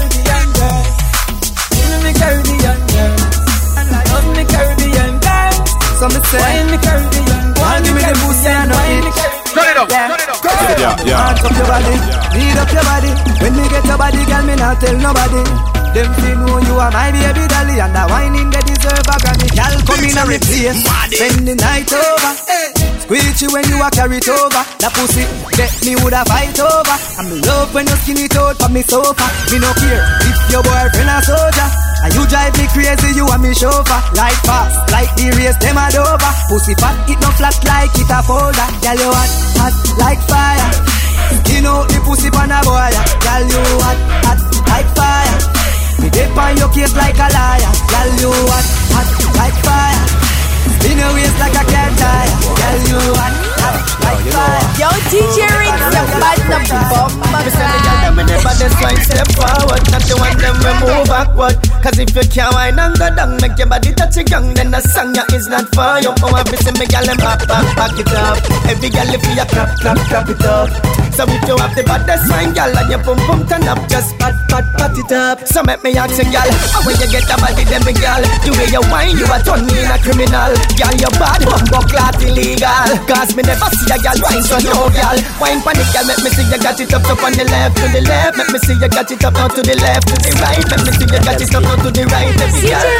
body, beat up your body. When me get your body, girl, me not tell nobody. Them feel know you are my baby dolly, and the whining they deserve a Grammy. Girl, come in and me place, spend the night over. Squeeze you when you a carry it over. The pussy get me woulda fight over. I'm love when you skin it out for me sofa. Me no care if your boyfriend a soldier. And you drive me crazy, you and me chauffeur. Like fast, like the race, them a dover. Pussy fat, it no flat like it a folder. Girl, you hot like fire. You know the pussy pan a boy. Girl, you hot like fire. Me dip on your case like a liar. Girl, you hot like fire. In your waist like a cat tire. Girl, you hot like fire. Yo, DJ Ring, you bad enough to bump. Me say me girl them with the baddest wine step forward. Not the one them we move backward. Cause if you can't wine and go down, make your body touch your gang, then the song ya is not for you. Oh, I see me girl them back it up. Every girl if you clap it up. So if you have the baddest wine, girl, and your pum turn up, just pat it up. So make me ask you, girl, how when you get a body, then me girl, the way you wine, you a turn me in a criminal. Girl, your body bumbo clot illegal. Cause me never see a girl wine so no girl. Wine panic, girl, make me see you got it up on the left to the left. Make me see you got it up now to the left to the right. Make me see you got it up now to the right. Every girl,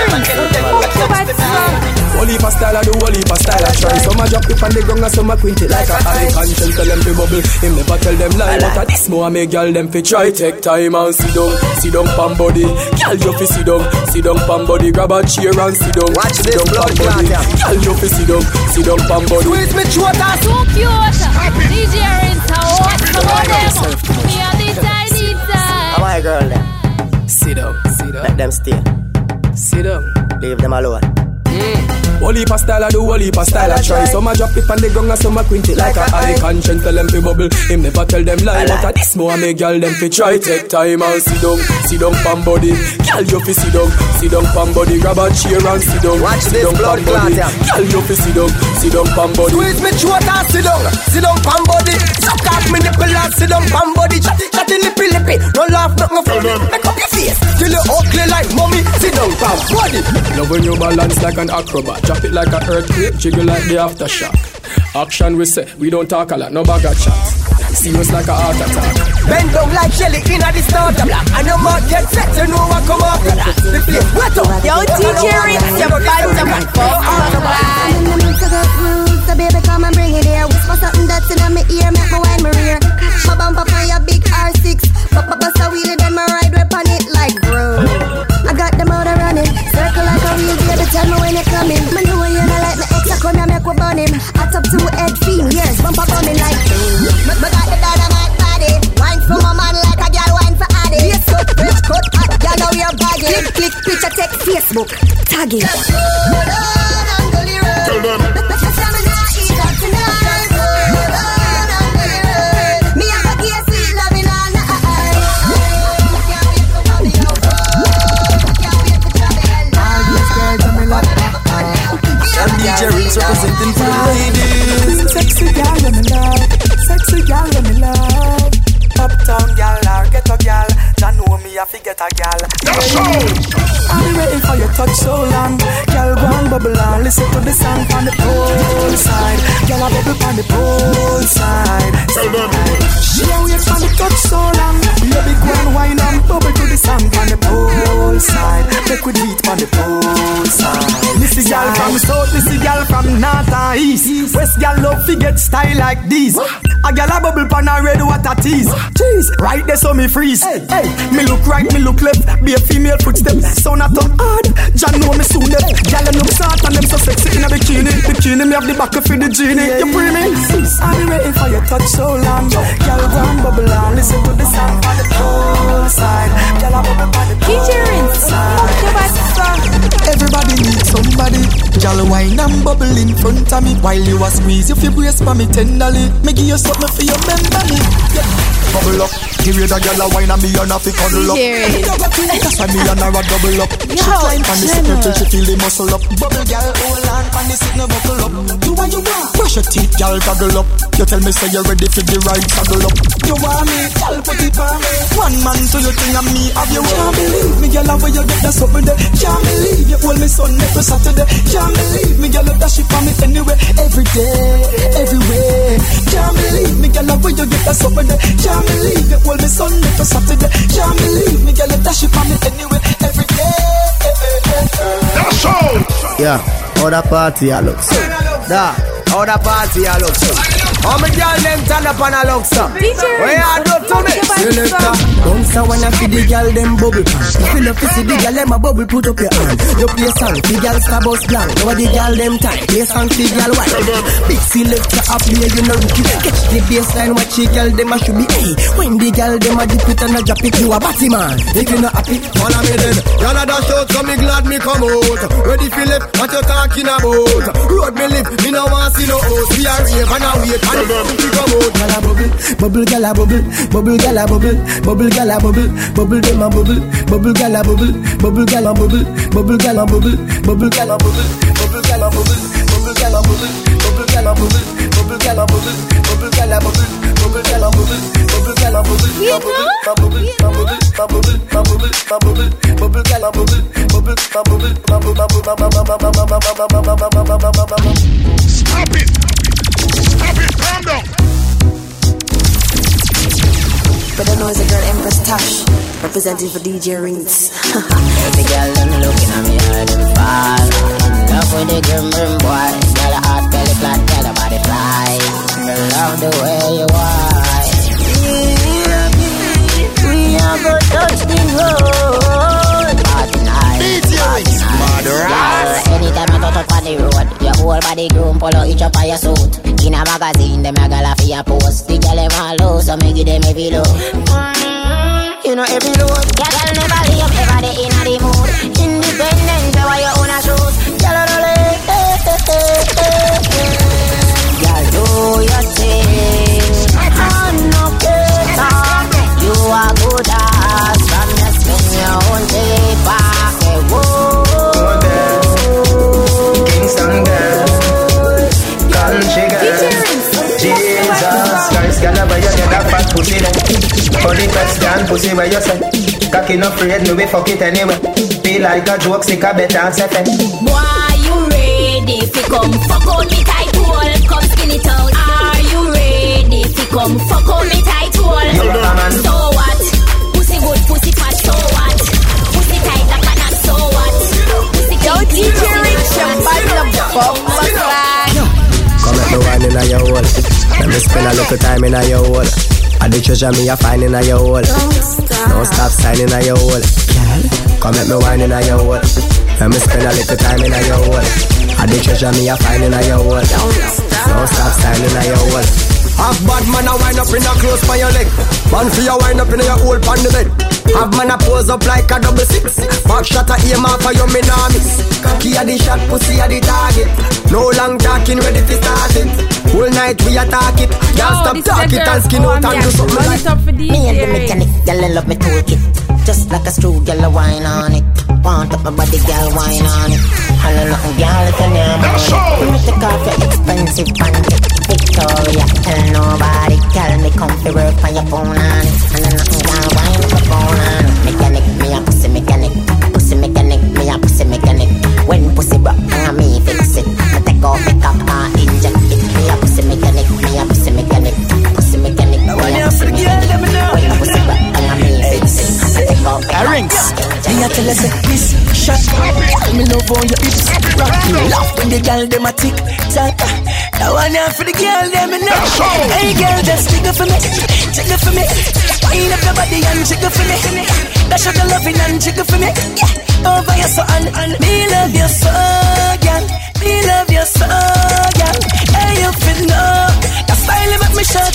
Holy for style, I do holy for style, I try. Some a drop it on the ground and some a quint it like a icon. Tell them to bubble, him never tell them lie. But at this more I make girl them fi try. Take time and sit down pan body. Girl you fi sit down pan body. Grab a chair and sit down. Watch this blood clot. Girl you fi sit down pan body. Squeeze me throat and so cute. DJ Rinse, how awesome are them? Me and the tiny time. How my girl them? Sit down. Let them stay. Sit down. Leave them alone. Holy for style, I do holy for style, I try. Some a drop it on the ground and some a quint it like a icon. Tell them to bubble, him never tell them lie. But at this more I make girl them fi try. Take time and sit down pan body. Girl you fi sit down pan body. Grab a chair and sit down. Watch this blood clot. Girl you fi sit down pan body. Squeeze me throat and sit down pan body. Suck off me nipple and sit down pan body. Chatty lippy. No laugh, nothing funny. Make up your face till you ugly like mommy. Sit down pan body. Love when you balance like an acrobat. Drop it like an earthquake, jiggle like the aftershock. Action we say, we don't talk a lot, no bag of chat. Serious like a heart attack. Bend down like Shelly in a the starter block. And your mouth get set, you know what come after that. The place wet up. Yo, DJ Rinse, you bad enough to bump. I'm in the mood to go cruise, so baby come and bring it here. Whisper something that's in my ear, make my wine my rear. My bumper for your big R6, bust a wheelie, then my ride whip on it like broom. I got the motor running, circle like a wheel, baby, tell me when you're coming. Me know you don't like my ex, I come here, make we burn him. Hot up to head fiend, yes, bumper bumming like boom. Me got the dynamite body, wine for my man like a girl wine for Addy. Yes, so rich cut, hot girl, now you're bagging. Click, picture, take Facebook, tag it. Tell them. DJ Rinse representing for the ladies. Sexy gal let me love, sexy gal let me love. Uptown gal or ghetto gal, ya know me I fi get a gal. I've been waiting for your touch so long. Gal go and bubble and listen to the song from the pole side. Gal a bubble on the pole side. She a wait for the touch so long. Baby go and wine and bubble to the song from the pole side. Make we beat on the pole side. Missy gal from south, missy gal from north and east. West gal love fi get style like this. A gal a bubble pan a red water tease. Jeez, right there so me freeze. Hey, me look right, me look left. Be a female footstep, so not on hard. Jah know me soon them. Gal them look smart and them so sexy in a bikini. Bikini me have the back of the genie. You free me? I've been waiting for your touch so long. Gal go and bubble and listen to the song on the pole side. Gal a bubble on the pole side. Everybody needs somebody. Gal wine and bubble in front of me while you a squeeze your brace for me tenderly. Me give you something for your memory. Bubble up, give you the gal a wine and me and a fi cuddle up. That's why me and her a double up. She climb on the seat till she feel the muscle up. Bubble gal hold on on the seat no buckle up. Do what you want. Brush your teeth, gal goggle up. You tell me say you're ready for the ride, saddle up. You want me, gal put it on me. One man to your thing and me have you. Can't believe me, gal, where you get that something there. Can't believe you hold me son every Saturday. Can't believe me, gal, that she for me anyway, every day, everywhere. Can't believe me, gal. girl, where you get that something there? Can't believe it, well, me Sunday to Saturday. Can't believe me, girl, dash it on me anyway, every day. That's all. Yeah, how that party I look so. Da, how that party I look so. How my girl them turn up and I look so. Where you do to me? Selector, bounce a wanna feed the girl them bubble. Fill up to see the girl them a bubble, put up your hand. You play song, the girl star bus blank. Over the girl them time, play song, the girl white. Big selector up here, you know rookie. Catch the baseline, watch the girl them a should be. Hey, when the girl them a dip it and a drop it, you a batty man. If you not happy, follow me then. Y'all a dash out, so me glad me come out. Ready Philip, what you talking about? Road me live, me no want see no host. We are rave and a wait. Gala bubble, bubble gala bubble, bubble gala bubble, bubble gala bubble, bubble dem a bubble, bubble gala bubble, bubble gala bubble, bubble gala bubble, bubble gala bubble, bubble gala bubble, bubble gala bubble, bubble gala bubble, bubble gala bubble, bubble gala bubble, bubble gala bubble, bubble gala bubble, bubble gala bubble. Stop it! Stop it! Calm down! But I know it's a girl Empress Tash, representing for DJ Rings. Every girl them looking at me hard and fall. Love with the grim boy. Girl a hot belly flat, girl a body fly. Me love the way you are. We are go touch the road. Party night, party night. Anytime I touch up on the road, your whole body groom, pull each up on your suit. In a magazine, them a gal a fi a post. The gal them all low, so me give them every low. You know every load. Gal never leave, ever they in the mood. Independent, they wear your own shoes. Gal don't like, gal do your thing. I'm no better. You are good ass, from the spin your own paper. Whoa, Kingston girl, country girl. Jesus Christ, girl, I buy you that fat pussy then. For the touchdown pussy where you say, cocky no afraid, no we fuck it anyway. Feel like a joke, sick a better and say. Boy, you ready fi come fuck on me tight hole, come skin it out. Are you ready fi come fuck on me tight hole? So what? Pussy good, pussy fat, so what? Pussy tight like a nut, so what? Pussy clean, DJ Rich, your body up the fuck, come at me wine in your hole. Let me spend a little time in your hole. I the treasure me a find in your hole. Don't stop signing in your hole. Come at me wine in your hole. Let me spend a little time in your hole. I the treasure me a find in your hole. Don't stop signing in your hole. Have bad man a wind up in a close by your leg. Man for your wind up in your hole pan the bed. Have man a pose up like a 6. Back shot a aim off for your miss. Cocky a the shot, pussy a the target. No long talking, ready to start it. Whole night we attack it. Can't stop talking and skin out and do something like me and the mechanic, girl I love me toolkit. Just like a screw, girl I wine on it. Want up my body, girl wine on it. I know nothing, girl if you near me. We make the car for expensive pancake. Victoria, tell nobody. Tell me come to work on your phone on it. I know nothing, girl wine with the phone on it. Mechanic, me a pussy mechanic. Pussy mechanic, me a pussy mechanic. When pussy broke, I me fix it. I take off the cap and inject it. Me a pussy mechanic, me a pussy mechanic. Pussy mechanic, me a pussy mechanic. When pussy broke, I me fix it. I take off the cap and inject it. Me a tell her say this shot. Tell me love on your hips. Rock me laugh when the girl dem a tick tock. That one here for the girl dem me know. Hey girl, just take it for me, take it for me. Wind up your body and take it for me. Dash out the loving and take it for me. Yeah, over your son, me love you so, girl. Me love you so, girl. Hey, you feel no. That style make me shut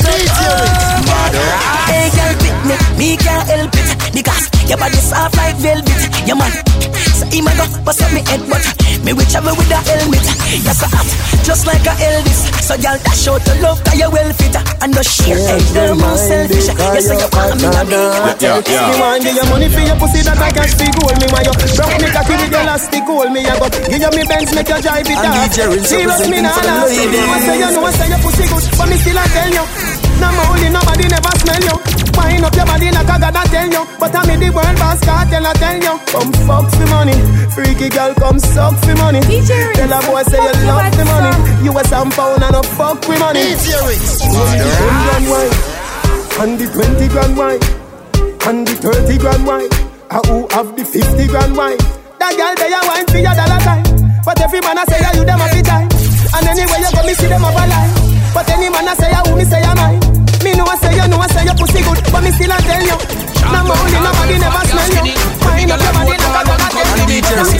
up. Hey girl, pick me can't help it because your body soft like velvet. Your man, so he might go bust up me head, but me will travel with a helmet. You're so hot, just like a Elvis. So y'all dash out the love, cause you're well fit. And the share, hey, the most selfish. You say you want me, Me want give you money for your pussy that I cash for gold. Me want you broke me cocky with your elastic hold. Me I go give you me Benz, make you drive it off. Serious me nah last. You say you know, say your pussy good, but me still I tell you. No moly, nobody never smell you. Wind up your body like I gotta tell you. But I made the world boss cartel, I tell you. Come fuck for money. Freaky girl, come suck for money. Tell a boy say you love the money. You a some pound and a fuck with money. 10 grand wine, and the 20 grand wine, and the 30 grand wine. Who have the 50 grand wine? That girl they a wine for your dollar time. But every man I say you them a fit time. And anyway you go me see them a lie. But any man I say you me say you mine. Me know I say you pussy good, but me still a tell you. No money, nobody never smell you. Wind up your body like a dog a tell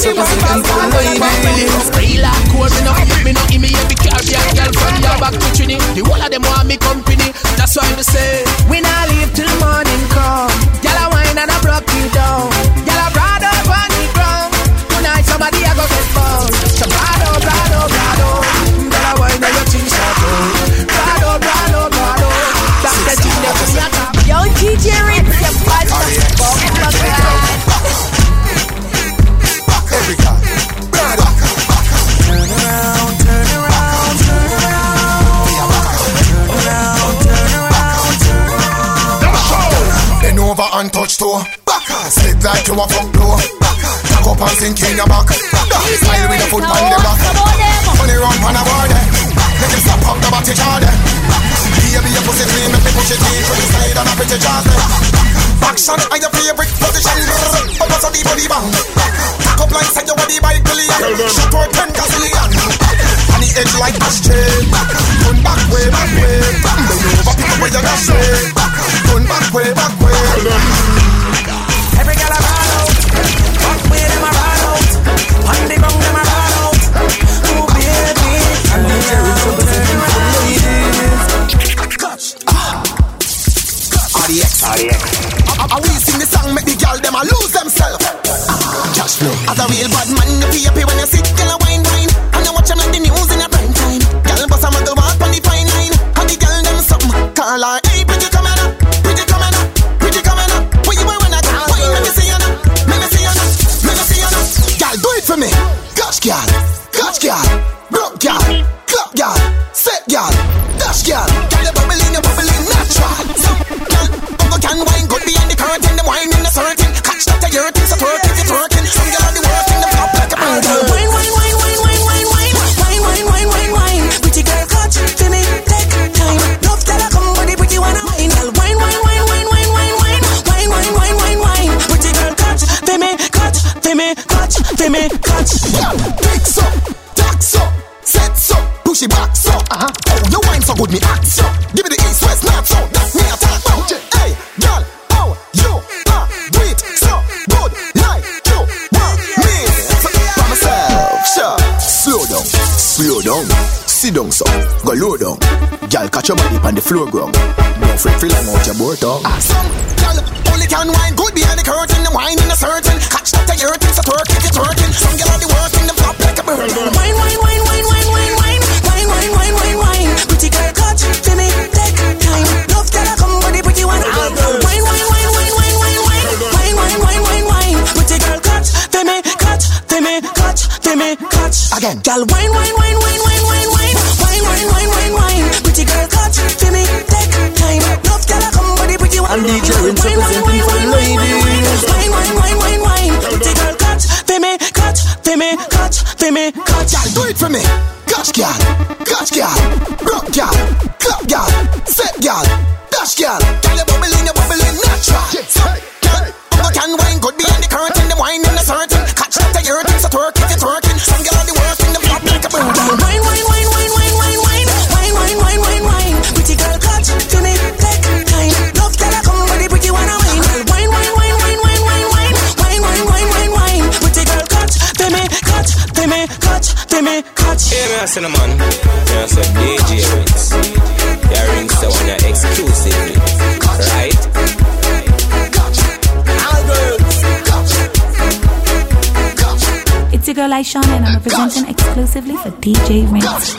you. Real hardcore, me no me every Caribbean girl from your back to Trini. The whole of them want me company. That's why me say we not leave till morning come. Girl a wine and a broke you down. Girl a broad up on the ground. Tonight somebody a go get found. So brado. Girl a wine and your things start out. Brado. That's the thing that we are talking. Yo, DJ Ritz, your bad Every guy, turn around. Bend over and touch toe. Slip like you a fuck blow. Tuck up and sink in your back. Smile with the foot on the back. Funny run on a border. Make him stop up the body charger. Baby, your pussy clean, make me push it in from the side and a pretty charger. Action are your favorite position. But what's on the body bang? Tuck up like say you want the bike billion. Shot for 10 gazillion. On the edge like ashtray. Turn back way. Bend over, pick up where you got straight. Turn back way. Every girl I run out. Back way them I run out. On the ground them I run out. Oh baby, I need you to turn around. I will sing the song, make the girl them a lose themselves. Cash flow. As a real bad man, you be happy when you sit, girl a wine. And you watch them like the news in a prime time. Girl bust a muggle walk on the fine line. And the girl them something. Call her, hey, pretty coming up. Where you wearing a girl? Why let me see you now? Girl, do it for me. Gosh, girl. Broke girl. Club girl. Set girl. Dash girl. Girl, you bubbling natural. So, girl, over can wine good behind the curtain. The wine in the certain. Catch that to your thing, so twerking. Some girl on the work in the flop like a bird. Wine. Pretty girl, catch to me. Take time. Love that I come with the pretty one. Wine. Pretty girl, catch to me. Picks up, tacks up, sets up, push it back so. Oh, your wine so good, me act so. Give me the east, west, north, south. That's me attack about it. Hey, girl, how you are? Do it so good, like you want me. For myself, sure. Slow down. Sit down, so go low down. Girl, catch your body on the floor ground. Don't feel like out your board tongue. Some girl only can wine good behind the curtain. The wine in a certain. Catch that to your thing, so twerking. Some girl on the work in the flop like a bird. Wine. Pretty girl, catch to me. Take time. Love that I come with the pretty one. Wine. Pretty girl, catch to me. Again. Girl, wine. Pretty girl, catch to me. Take time. Love that I come with the pretty one. And DJ Rinse representing for the ladies. Wine. Pretty girl, catch to me. Girl, do it for me. Gosh, girl. Broke girl. Club girl. Set girl. Dash girl. Girl, you bubbling natural. So, girl, over can wine good behind the curtain. The wine in the certain. Catch that to your thing, so twerking. Some girl on the work in the flop like a bird. Wine. Pretty girl, catch to me. Take time. Love that I come with the pretty one. Wine. Pretty girl, catch to me. Yeah, man, I say no man. Yeah, I say DJ Rinse. Yeah, Rinse the one that exclusively, right? It's your girl Aishan and I'm representing exclusively for DJ Rinse.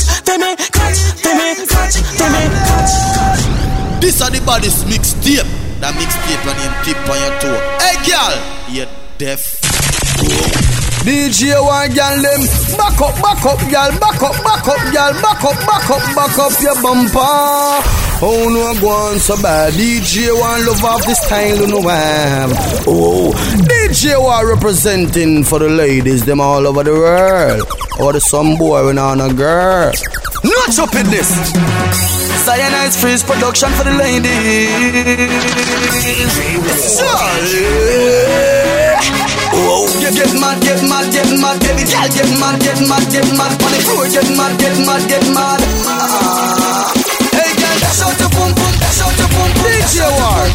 This are the baddest mixtape. that mixtape and him tip on your toe. Hey girl, you deaf. DJ War girl them back up girl, back up girl, back up your bumper. Oh no, go on so bad. DJ War love off this style, you know why? Oh, DJ War representing for the ladies, them all over the world. Or the some boy when on a girl. Not up in this. Cyanide Freeze production for the ladies. Oh, get mad, baby girl, get mad. On the floor, get mad. Hey girl, dash out your pum pum. DJ War.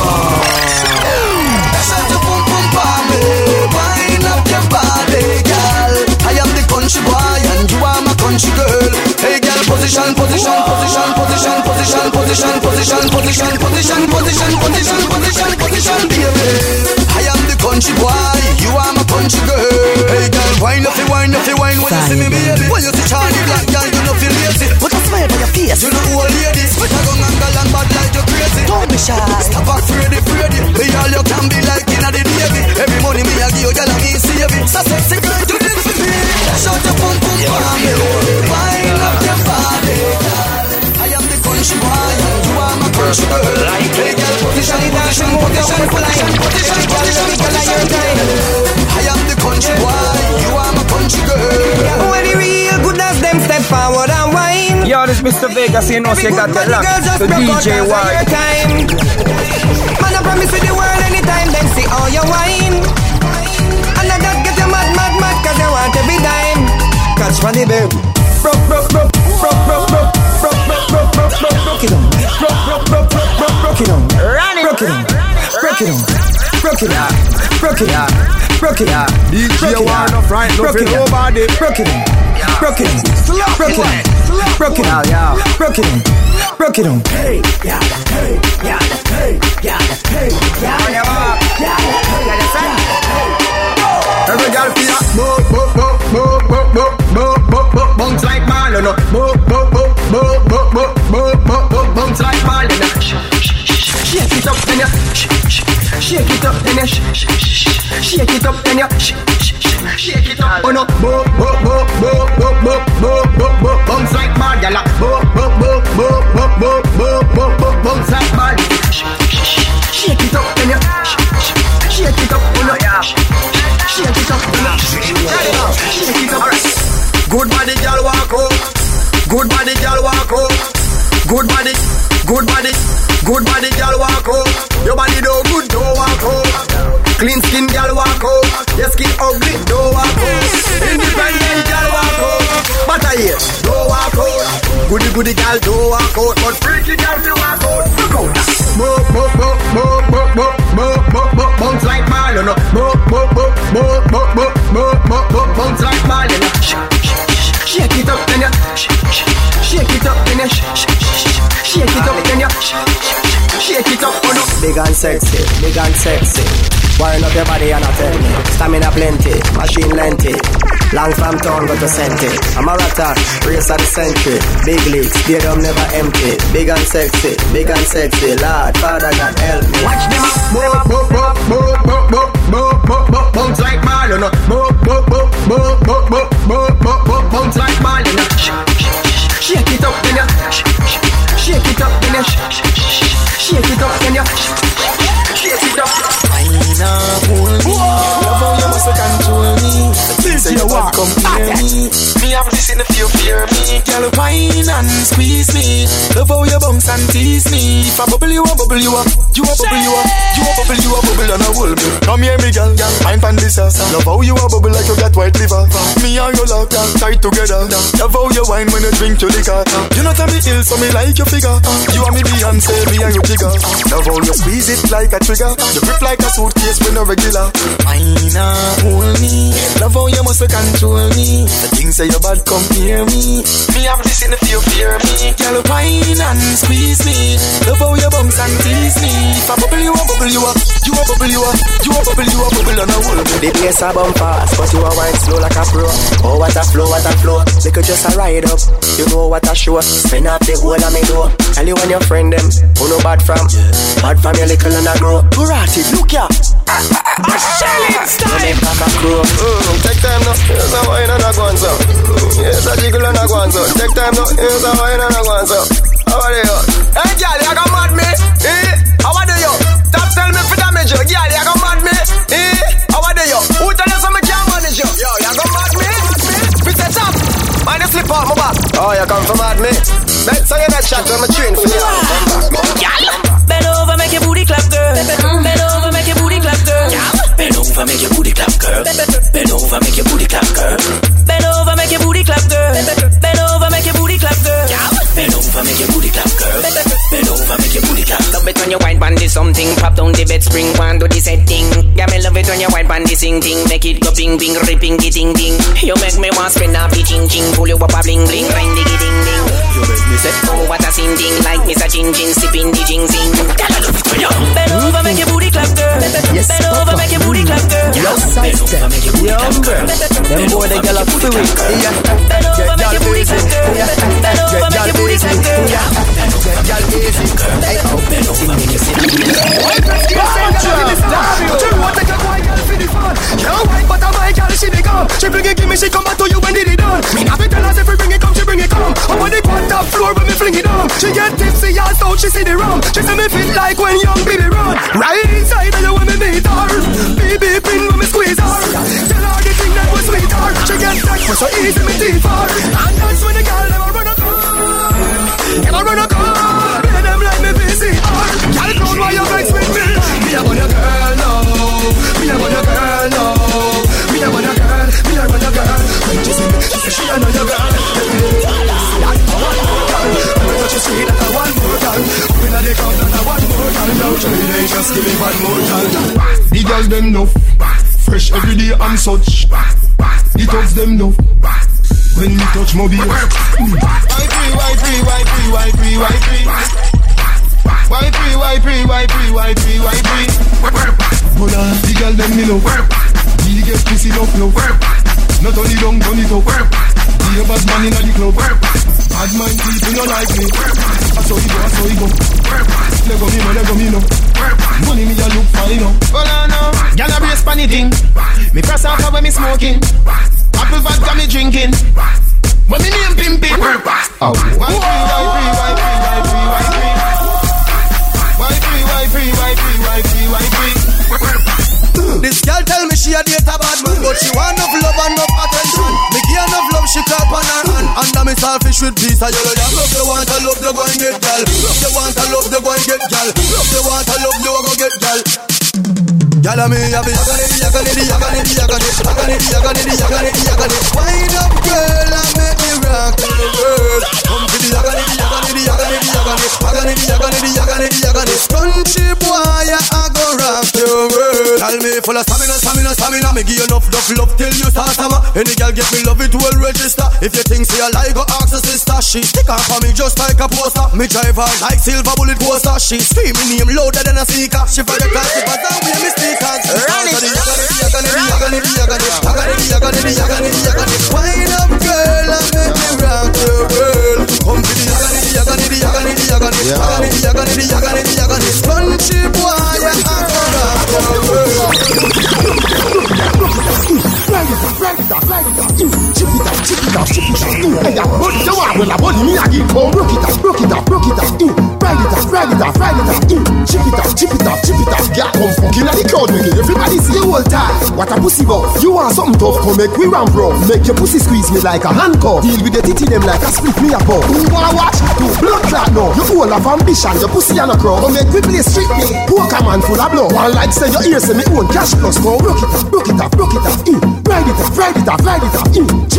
Dash out your pum pum, baby. Wind up your body, girl. I am the country boy and you are my country girl. Hey girl, position, baby. I am the country boy, you are my country girl. Hey girl, wine up, when you see me, baby. When you see Charlie Black, girl, you know feel lazy. What a smile on your face, you know old ladies. But I go angle and bad like you crazy. Don't be shy, stop back, Freddy. Be all you can be like in the Navy. Every money me I give you, girl, I me save it. So sexy girl, do this for me. Dash out your pum pum, baby. Wine up your body, girl. I am the country boy, you are my country girl. Hey girl, position. I am the country boy, you are my country girl. When the real good as them step forward and whine. Yo, this Mr. Vegas, you know, you got the luck. The DJ War. Man, I promise you the world anytime them see all your wine. And I just get you mad, cause you want to be dime. Catch money, babe. Broke it on. Broke it on. DJ War no fright, no feel nobody. Broke it on. Hey, yeah. Every girl feel bounce like Marlon. Bounce like Marlon. Shake it up, then you shake it up, then you shake it up, then you shake it up. Oh no, bounce like Marlon. Bounce like Marlon. Shake it up, then you shake it up. Oh no, yeah. Shake it up, then you shake it up. Good body, girl, walk out. Good body, girl, walk out. Good body, girl, walk out. Your body do good, don't walk out. Clean skin, girl, walk out. Your skin ugly, don't walk out. Independent, girl, walk out. But I hear, don't walk out. Goody, girl, don't walk out. But freaky, girl, you walk out. Look out. Bounce like Marlon. Bounce like Marlon. Shake it up, then you shake it up, then you shake it up, then you shake it up, oh no. Big and sexy. Wiring up your body and I tell me. Stamina plenty, machine lengthy. Long from town go to Senti. I'm a ratter, race of the century. Big leagues, stadium never empty. Big and sexy, Lord, Father God help me. Watch them bounce like Marlon. Bounce like Marlon. Shake it up, then you shake it up, then you shake it up, then you shake it up. Wine up, hold me. Love how you must control me. Say you want come near me. Me have this in the fear me. Girl, wine and squeeze me. Love how you bounce and tease me. If I bubble you up, you a bubble and I hold me. Come here, me girl, wine pan this ass. Love how you a bubble like you got white liver. Me and you lock tight together. Love how you wine when you drink to liquor. You not tell me ill, so me like your figure. You and me Beyonce, me and you jigger. Love how you squeeze it like a trigger. You grip like a suitcase when no regular. Wine up, hold me. Love how you must control me. The things say you bad come near me. Me me have this in the fear me. Girl, wine and squeeze me. Love how you bounce and tease me. If I bubble you, I bubble you up. You a bubble you up. You a bubble you up. Bubble on a wall. The bass a bump fast, but you a wine slow like a pro. Oh, what a flow, what a flow. They could just a ride up. You know what a show. Spin up the whole of me door. Tell you when your friend them who no bad from. Bad from your little and a grow. Karate, look ya. A shelling style. Take time now. Here's a wine and a go on so. Here's a jiggle and a go on so. Take time now. Here's a wine and a go on so. How are you? Hey girl, you got mad me? How are you? Stop tell me for damage you. Girl, you got mad me? How are you? Who tell you so me can't manage you? Yo, you got mad me? We set up. Mind the slip out my back. Oh, you come from mad me? So you not shot on my train for you. Bend over, make your booty clap, girl. Bend over, make your booty clap, girl. Bend over, make your booty clap, girl. Bend over, make your booty clap, girl. Bend over, make your booty clap, girl. Bend over, make your booty clap, girl. Bend over, make your booty clap, girl. Bend over, make your booty clap. Love it when you wine bandy something. Pop down the bed, spring one, do the set thing. Yeah, me love it when you wine bandy sing ting. Make it go ping ping, ripping the ting ting. You make me want spin up the ching ching. Pull you up a bling bling, ring diggy ding ding. You make me say, oh what a sing ding. Like Mr. Chin Chin, sipping the ching sing. Bend over, make your booty clap, girl. Bend over, make your booty clap, girl. Yo, side step. Yo, girl. Them boy, they get a fluid. Bend over, make your booty clap, girl. Bend over, make your booty clap, girl. Girl, easy. Hey, bend over, make your booty She bring it, give me, she come back to you when did it done. Me not be tell us if we bring it come, she bring it come. I'm on the top floor when me fling it down. She get tipsy, all out, she see the rum. She say me fit like when young baby run. Right inside of you when me meet her. Baby pin when me squeeze her. Tell her the thing that was sweet her. She get breakfast so easy me teeth her. And that's when the girl never run a car. Never run a car. Play them like me busy her. Girl know why you vex with me. Me a want a girl now. Me a want a girl now. Me a want a girl. Me a want a girl. When she see me, she say she a know your girl. She say that I want more girl. When I come that I want more girl. Now they just give me one more girl. The girls them know. Fresh every day and such. The thugs them know. When me touch mobile. Why free, why free, why free, why free, why free. Why free, why free, why free, why free, why free. But the girl them me know. The get pussy love love. Not only down, turn it up. The bad man inna the club. Bad mind people don't like me. I saw you go, I saw you go. Let go me no. Money me a look fine now. Well I know, gyal a brace pon the thing. Me press off when me smoking. Apple vodka me drinking. When me name pimping. Oh. Why free. This girl tell me she a date a bad man, but she want enough love and enough attention. Me give enough love, she clap on her hand. Under me selfish with peace, I yellow down. Love the want to love, the go and get girl. Love the want to love, the go and get girl. Love the want to love, you go get girl. Girl, me a be yakani. Wind up, girl, and make me rock the world. Come to the yakani. Country boy, I go rock your world. Tell me full of stamina. Me give you enough love till you start hammer. Any girl get me love it will register. If you think say I lie, go ask her sister. She stick on for me just like a poster. Me drive her like silver bullet coaster. She screaming name louder than a speaker. She forget class if I don't wear me sneakers. Run it. Wind up girl and make me rock your world. Come to the yakani. Country boy, I go rock your world. Chip it up. Hey, I put the one with a body me again. Come broke it up. Ride it up. Chip it up. Girl, come fucking at the crowd, make everybody see you all time. What a pussy boy. You want something tough, come make we ramp bro. Make your pussy squeeze me like a handcuff. Deal with the titty them like a split me a ball. Who wanna watch? Do blood clot now. You full of ambition, your pussy and a crow. Come make we play street me. Poker man full of blood. One like say your ears say me own cash plus. Go broke it up. Ride it up.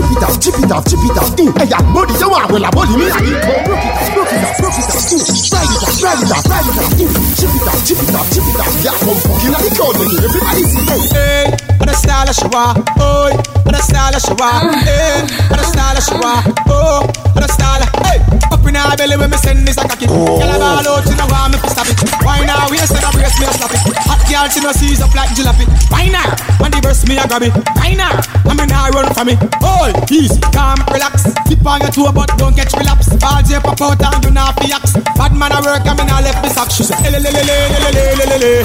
Chip it up. Hey, that body you want, well a body me again. Come broke it up. Ride Yeah, come fucking at the crowd, everybody see. Hey, what a style of showa, oh, what a style of showa, hey, what a style of showa, oh, what a style, hey. Up in our belly when me send this a cocky. Girl a ball out, you know why me stop it. Why now we instead of brace me a slap it. Hot girl she no seize up like jalopy. Why now? When the burst me a grab it. Why now? I mean I run for me. Oh, easy, calm, relax. Tip on your toe but don't catch relapse. Ball J pop out and you not fi axe. Bad man a work and me not left me sock. She say lelelelelelelelelele.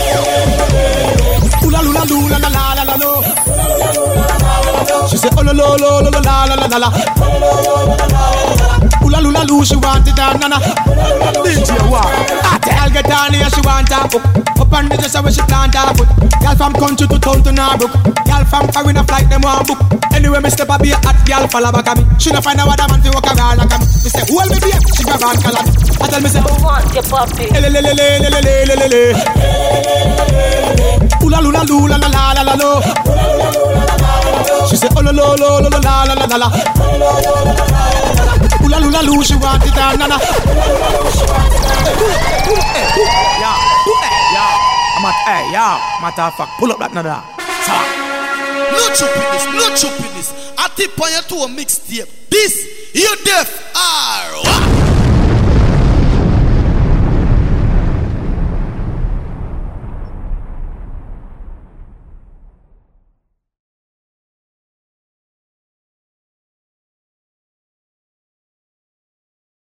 Oola lula lula la la la la la. She say oh lo lo lo lo la la la la la. Oola lula lula she want it and nana. DJ what? Girl get on here she want a book. Up on the dresser where she plant her foot. Girl from country to town to Narbrook. Girl from foreign a flight them one book. Anyway me step a be a hot girl follow back at me. She no find a other man to walk around like me. Me say who will me be? She grab on collar. I tell me say who want your puppy? Lelelelelelelelele. Oola lula lula la la la la la. She say oh lo lo lo lo la la la la la. Oola lula lula she want it and nana. Matter of fact, pull up that nada. No choppiness. I tip on you to a mixtape. This, you deaf.